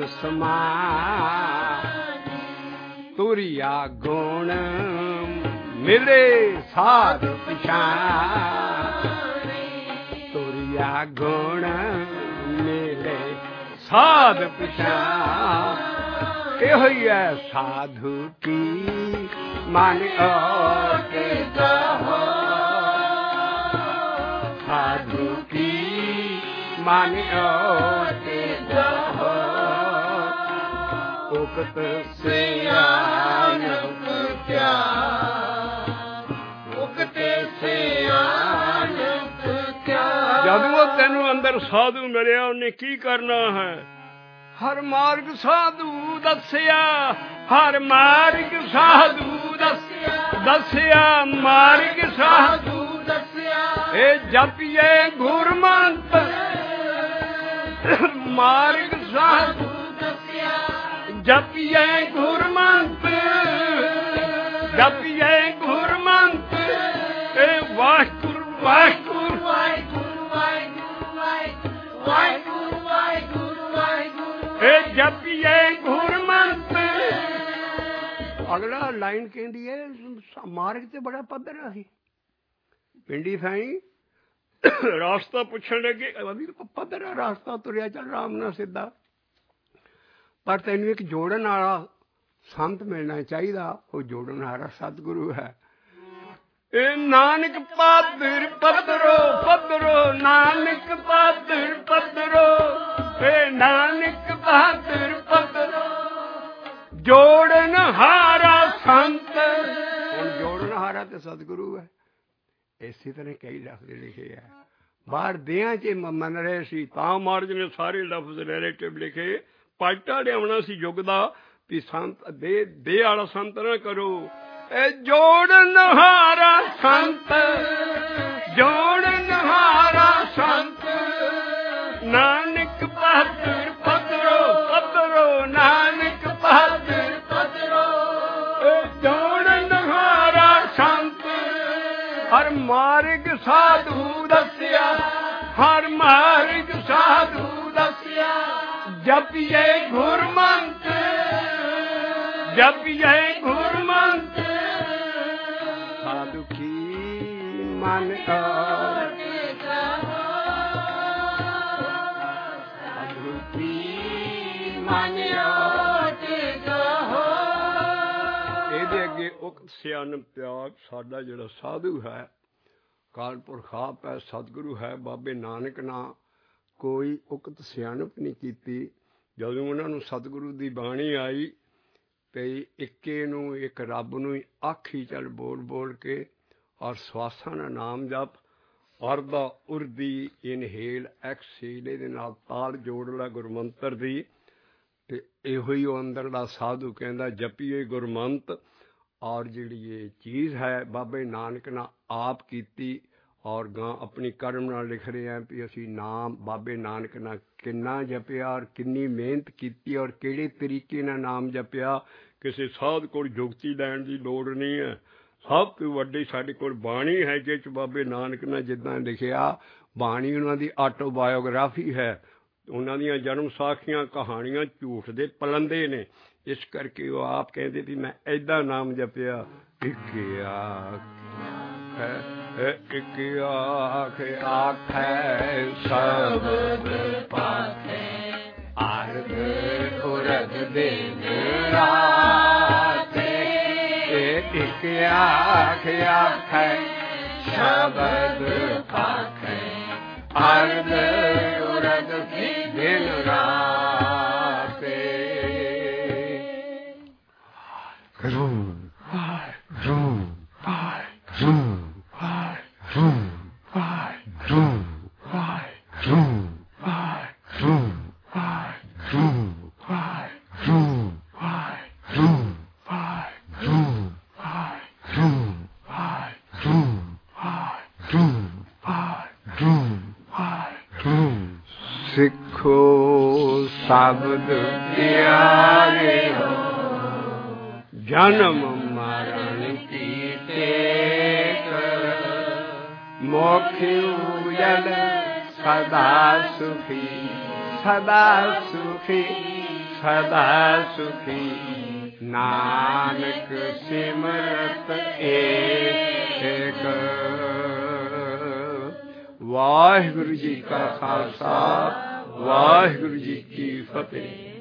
ਸਮਾਨ ਤੁਰਿਆ ਗੁਣ ਮਿਲੇ ਸਾਧ ਪਛਾਣ ਤੁਰਿਆ ਗੁਣ ਮਿਲੇ ਸਾਧ ਪਛਾਣ ਇਹੋ ਹੀ ਹੈ ਸਾਧੂ ਕੀ ਮਨ ਓਟ ਗਾਹੋ ਸਾਧੂ ਮਨ ਓਟ ਗਹੋ ਉਕਤ ਸਿਆਣਪ ਕਿਆ ਉਕਤ ਸਿਆਣਪ ਕਿਆ। ਜਦੋਂ ਤੈਨੂੰ ਅੰਦਰ ਸਾਧੂ ਮਿਲਿਆ ਉਹਨੇ ਕੀ ਕਰਨਾ ਹੈ? ਹਰ ਮਾਰਗ ਸਾਧੂ ਦੱਸਿਆ, ਹਰ ਮਾਰਗ ਸਾਧੂ ਦੱਸਿਆ, ਦੱਸਿਆ ਮਾਰਗ ਸਾਧੂ ਦੱਸਿਆ। ਇਹ ਜਪੀਏ ਗੁਰਮੰਤ ਮਾਰਗ ਸਾਧੂ ਦੱਸਿਆ, ਜਪੀਏ ਗੁਰਮੰਤ, ਜਪੀਏ ਗੁਰਮੰਤ। ਇਹ ਵਾਹਿਗੁਰੂ ਵਾਹਿਗੁਰੂ ਵਾਹਿਗੁਰੂ ਵਾਹਿਗੁਰੂ ਵਾਹਿਗੁਰੂ ਵਾਹਿਗੁਰੂ ਵਾਹਿਗੁਰੂ। ਇਹ ਜਪੀਏ ਗੁਰਮੰਤ। ਅਗਲਾ ਲਾਈਨ ਕਹਿੰਦੀ ਹੈ ਮਾਰਗ ਤੇ ਬੜਾ ਪੱਧਰ ਆ ਸੀ। ਪਿੰਡੀ ਸਾਈਂ ਰਾਸਤਾ ਪੁੱਛਣ ਲੱਗੇ, ਪੱਧਰ ਆ ਰਾਸਤਾ, ਤੁਰਿਆ ਚੱਲ ਆਰਾਮ ਨਾਲ ਸਿੱਧਾ, ਪਰ ਤੈਨੂੰ ਇੱਕ ਜੋੜਨ ਵਾਲਾ ਸੰਤ ਮਿਲਣਾ ਚਾਹੀਦਾ। ਉਹ ਜੋੜਨ ਵਾਲਾ ਸਤਿਗੁਰੂ ਹੈ। ਇਹ ਨਾਨਕ ਪਾਦਰ ਪੱਧਰੋ ਪੱਧਰੋ, ਨਾਨਕ ਪਾਦਰ ਪੱਧਰੋ, ਇਹ ਨਾਨਕ ਪਾਦਰ ਪੱਧਰੋ ਜੋੜਨ ਹਾਰਾ ਸੰਤ। ਹੁਣ ਜੋੜਨ ਹਾਰਾ ਤੇ ਸਤਿਗੁਰੂ ਹੈ। ਇਸੇ ਤਰ੍ਹਾਂ ਕਈ ਲਫ਼ਜ਼ ਲਿਖੇ ਆ ਬਾਹਰ ਦਿਆਂ ਚ ਮੰਨ ਰਹੇ ਸੀ, ਤਾਂ ਮਹਾਰਾਜ ਨੇ ਸਾਰੇ ਲਫ਼ਜ਼ ਰਿਲੇਟਿਵ ਲਿਖੇ। ਪਲਟਾ ਲਿਆਉਣਾ ਸੀ ਯੁੱਗ ਦਾ ਵੀ ਸੰਤ ਦੇ ਦੇ ਵਾਲਾ ਸੰਤ ਨਾ ਕਰੋ। ਇਹ ਜੋੜਨ ਹਾਰਾ ਸੰਤ, ਜੋੜਨ ਹਾਰਾ ਸੰਤ, ਨਾਨਕ ਪਾਦਰ ਪੱਧਰੋ ਪੱਧਰੋ, ਨਾਨਕ ਪਾਦਰ ਪੱਧਰੋ। ਇਹ ਜੋੜਨ ਹਾਰਾ ਸੰਤ, ਹਰ ਮਾਰਗ ਸਾਧੂ ਦੱਸਿਆ, ਹਰ ਮਾਰਗ ਸਾਧੂ ਦੱਸਿਆ। ਜਪੀਏ ਗੁਰਮੰਤ, ਜਪੀਏ ਗੁਰਮੰਤ। ਸਾਧੂ ਕੀ ਮਨ ਓਟ ਗਹੋ, ਸਾਧੂ ਕੀ ਮਨ ਓਟ ਗਹੋ। ਇਹਦੇ ਅੱਗੇ ਉਕਤ ਸਿਆਣਪ ਤਿਆਗ। ਸਾਡਾ ਜਿਹੜਾ ਸਾਧੂ ਹੈ, ਕਾਲ ਪੁਰਖ ਆਪ ਹੈ, ਸਤਿਗੁਰੂ ਹੈ, ਬਾਬੇ ਨਾਨਕ ਨਾਲ ਕੋਈ ਉਕਤ ਸਿਆਣਪ ਨਹੀਂ ਕੀਤੀ। ਜਦੋਂ ਉਹਨਾਂ ਨੂੰ ਸਤਿਗੁਰੂ ਦੀ ਬਾਣੀ ਆਈ ਤੇ ਇੱਕੇ ਨੂੰ, ਇੱਕ ਰੱਬ ਨੂੰ ਹੀ ਆਖੀ ਚੱਲ ਬੋਲ ਬੋਲ ਕੇ, ਔਰ ਸਵਾਸਾਂ ਦਾ ਨਾਮ ਜਪ, ਅਰਦਾ ਉਰਦੀ ਇਨਹੇਲ ਐਕਸੇਲ, ਇਹਦੇ ਨਾਲ ਤਾਲ ਜੋੜ ਲੈ ਗੁਰਮੰਤਰ ਦੀ। ਤੇ ਇਹੋ ਹੀ ਉਹ ਅੰਦਰਲਾ ਸਾਧੂ ਕਹਿੰਦਾ ਜਪੀਏ ਗੁਰਮੰਤ। ਔਰ ਜਿਹੜੀ ਇਹ ਚੀਜ਼ ਹੈ ਬਾਬੇ ਨਾਨਕ ਨਾਲ ਆਪ ਕੀਤੀ, ਔਰ ਗਾਂ ਆਪਣੀ ਕਰਮ ਨਾਲ ਲਿਖ ਰਹੇ ਹਾਂ ਵੀ ਅਸੀਂ ਨਾਮ ਬਾਬੇ ਨਾਨਕ ਨਾਲ ਕਿੰਨਾ ਜਪਿਆ, ਔਰ ਕਿੰਨੀ ਮਿਹਨਤ ਕੀਤੀ, ਔਰ ਕਿਹੜੇ ਤਰੀਕੇ ਨਾਲ ਨਾਮ ਜਪਿਆ। ਕਿਸੇ ਸਾਧ ਕੋਲ ਜੁਗਤੀ ਲੈਣ ਦੀ ਲੋੜ ਨਹੀਂ ਹੈ। ਸਭ ਤੋਂ ਵੱਡੀ ਸਾਡੇ ਕੋਲ ਬਾਣੀ ਹੈ, ਜਿਸ 'ਚ ਬਾਬੇ ਨਾਨਕ ਨੇ ਜਿੱਦਾਂ ਲਿਖਿਆ। ਬਾਣੀ ਉਹਨਾਂ ਦੀ ਆਟੋਬਾਇਓਗ੍ਰਾਫੀ ਹੈ। ਉਹਨਾਂ ਦੀਆਂ ਜਨਮ ਸਾਖੀਆਂ ਕਹਾਣੀਆਂ ਝੂਠ ਦੇ ਪਲੰਦੇ ਨੇ। ਇਸ ਕਰਕੇ ਉਹ ਆਪ ਕਹਿੰਦੇ ਵੀ ਮੈਂ ਏਦਾਂ ਨਾਮ ਜਪਿਆ। ਇੱਕ ਆਖ ਇੱਕ ਆਖ ਆਖੈ ਸ਼ਬਦ ਪਾਖੈ, ਆਰਧ ਉਰਧ ਦਿਨ ਰਾਤ। ਇੱਕ ਆਖ ਆਖੈ ਸ਼ਬਦ ਪਾਖੈ, ਆਰਧ ਉਰਧ ਦਿਨ ਰਾਤ। ਸਿੱਖੋ ਸ਼ਬਦ ਪਿਆਰੇ ਹੋ, ਜਨਮ ਮਰਨ ਕੀ ਟੇਕ, ਮੋਖ ਉਜਲ ਸਦਾ ਸੁਖੀ, ਸਦਾ ਸੁਖੀ, ਸਦਾ ਸੁਖੀ। ਨਾਨਕ ਸਿਮਰਤ ਏਕ। ਵਾਹਿਗੁਰੂ ਜੀ ਕਾ ਖਾਲਸਾ, ਵਾਹਿਗੁਰੂ ਜੀ ਕੀ ਫਤਿਹ।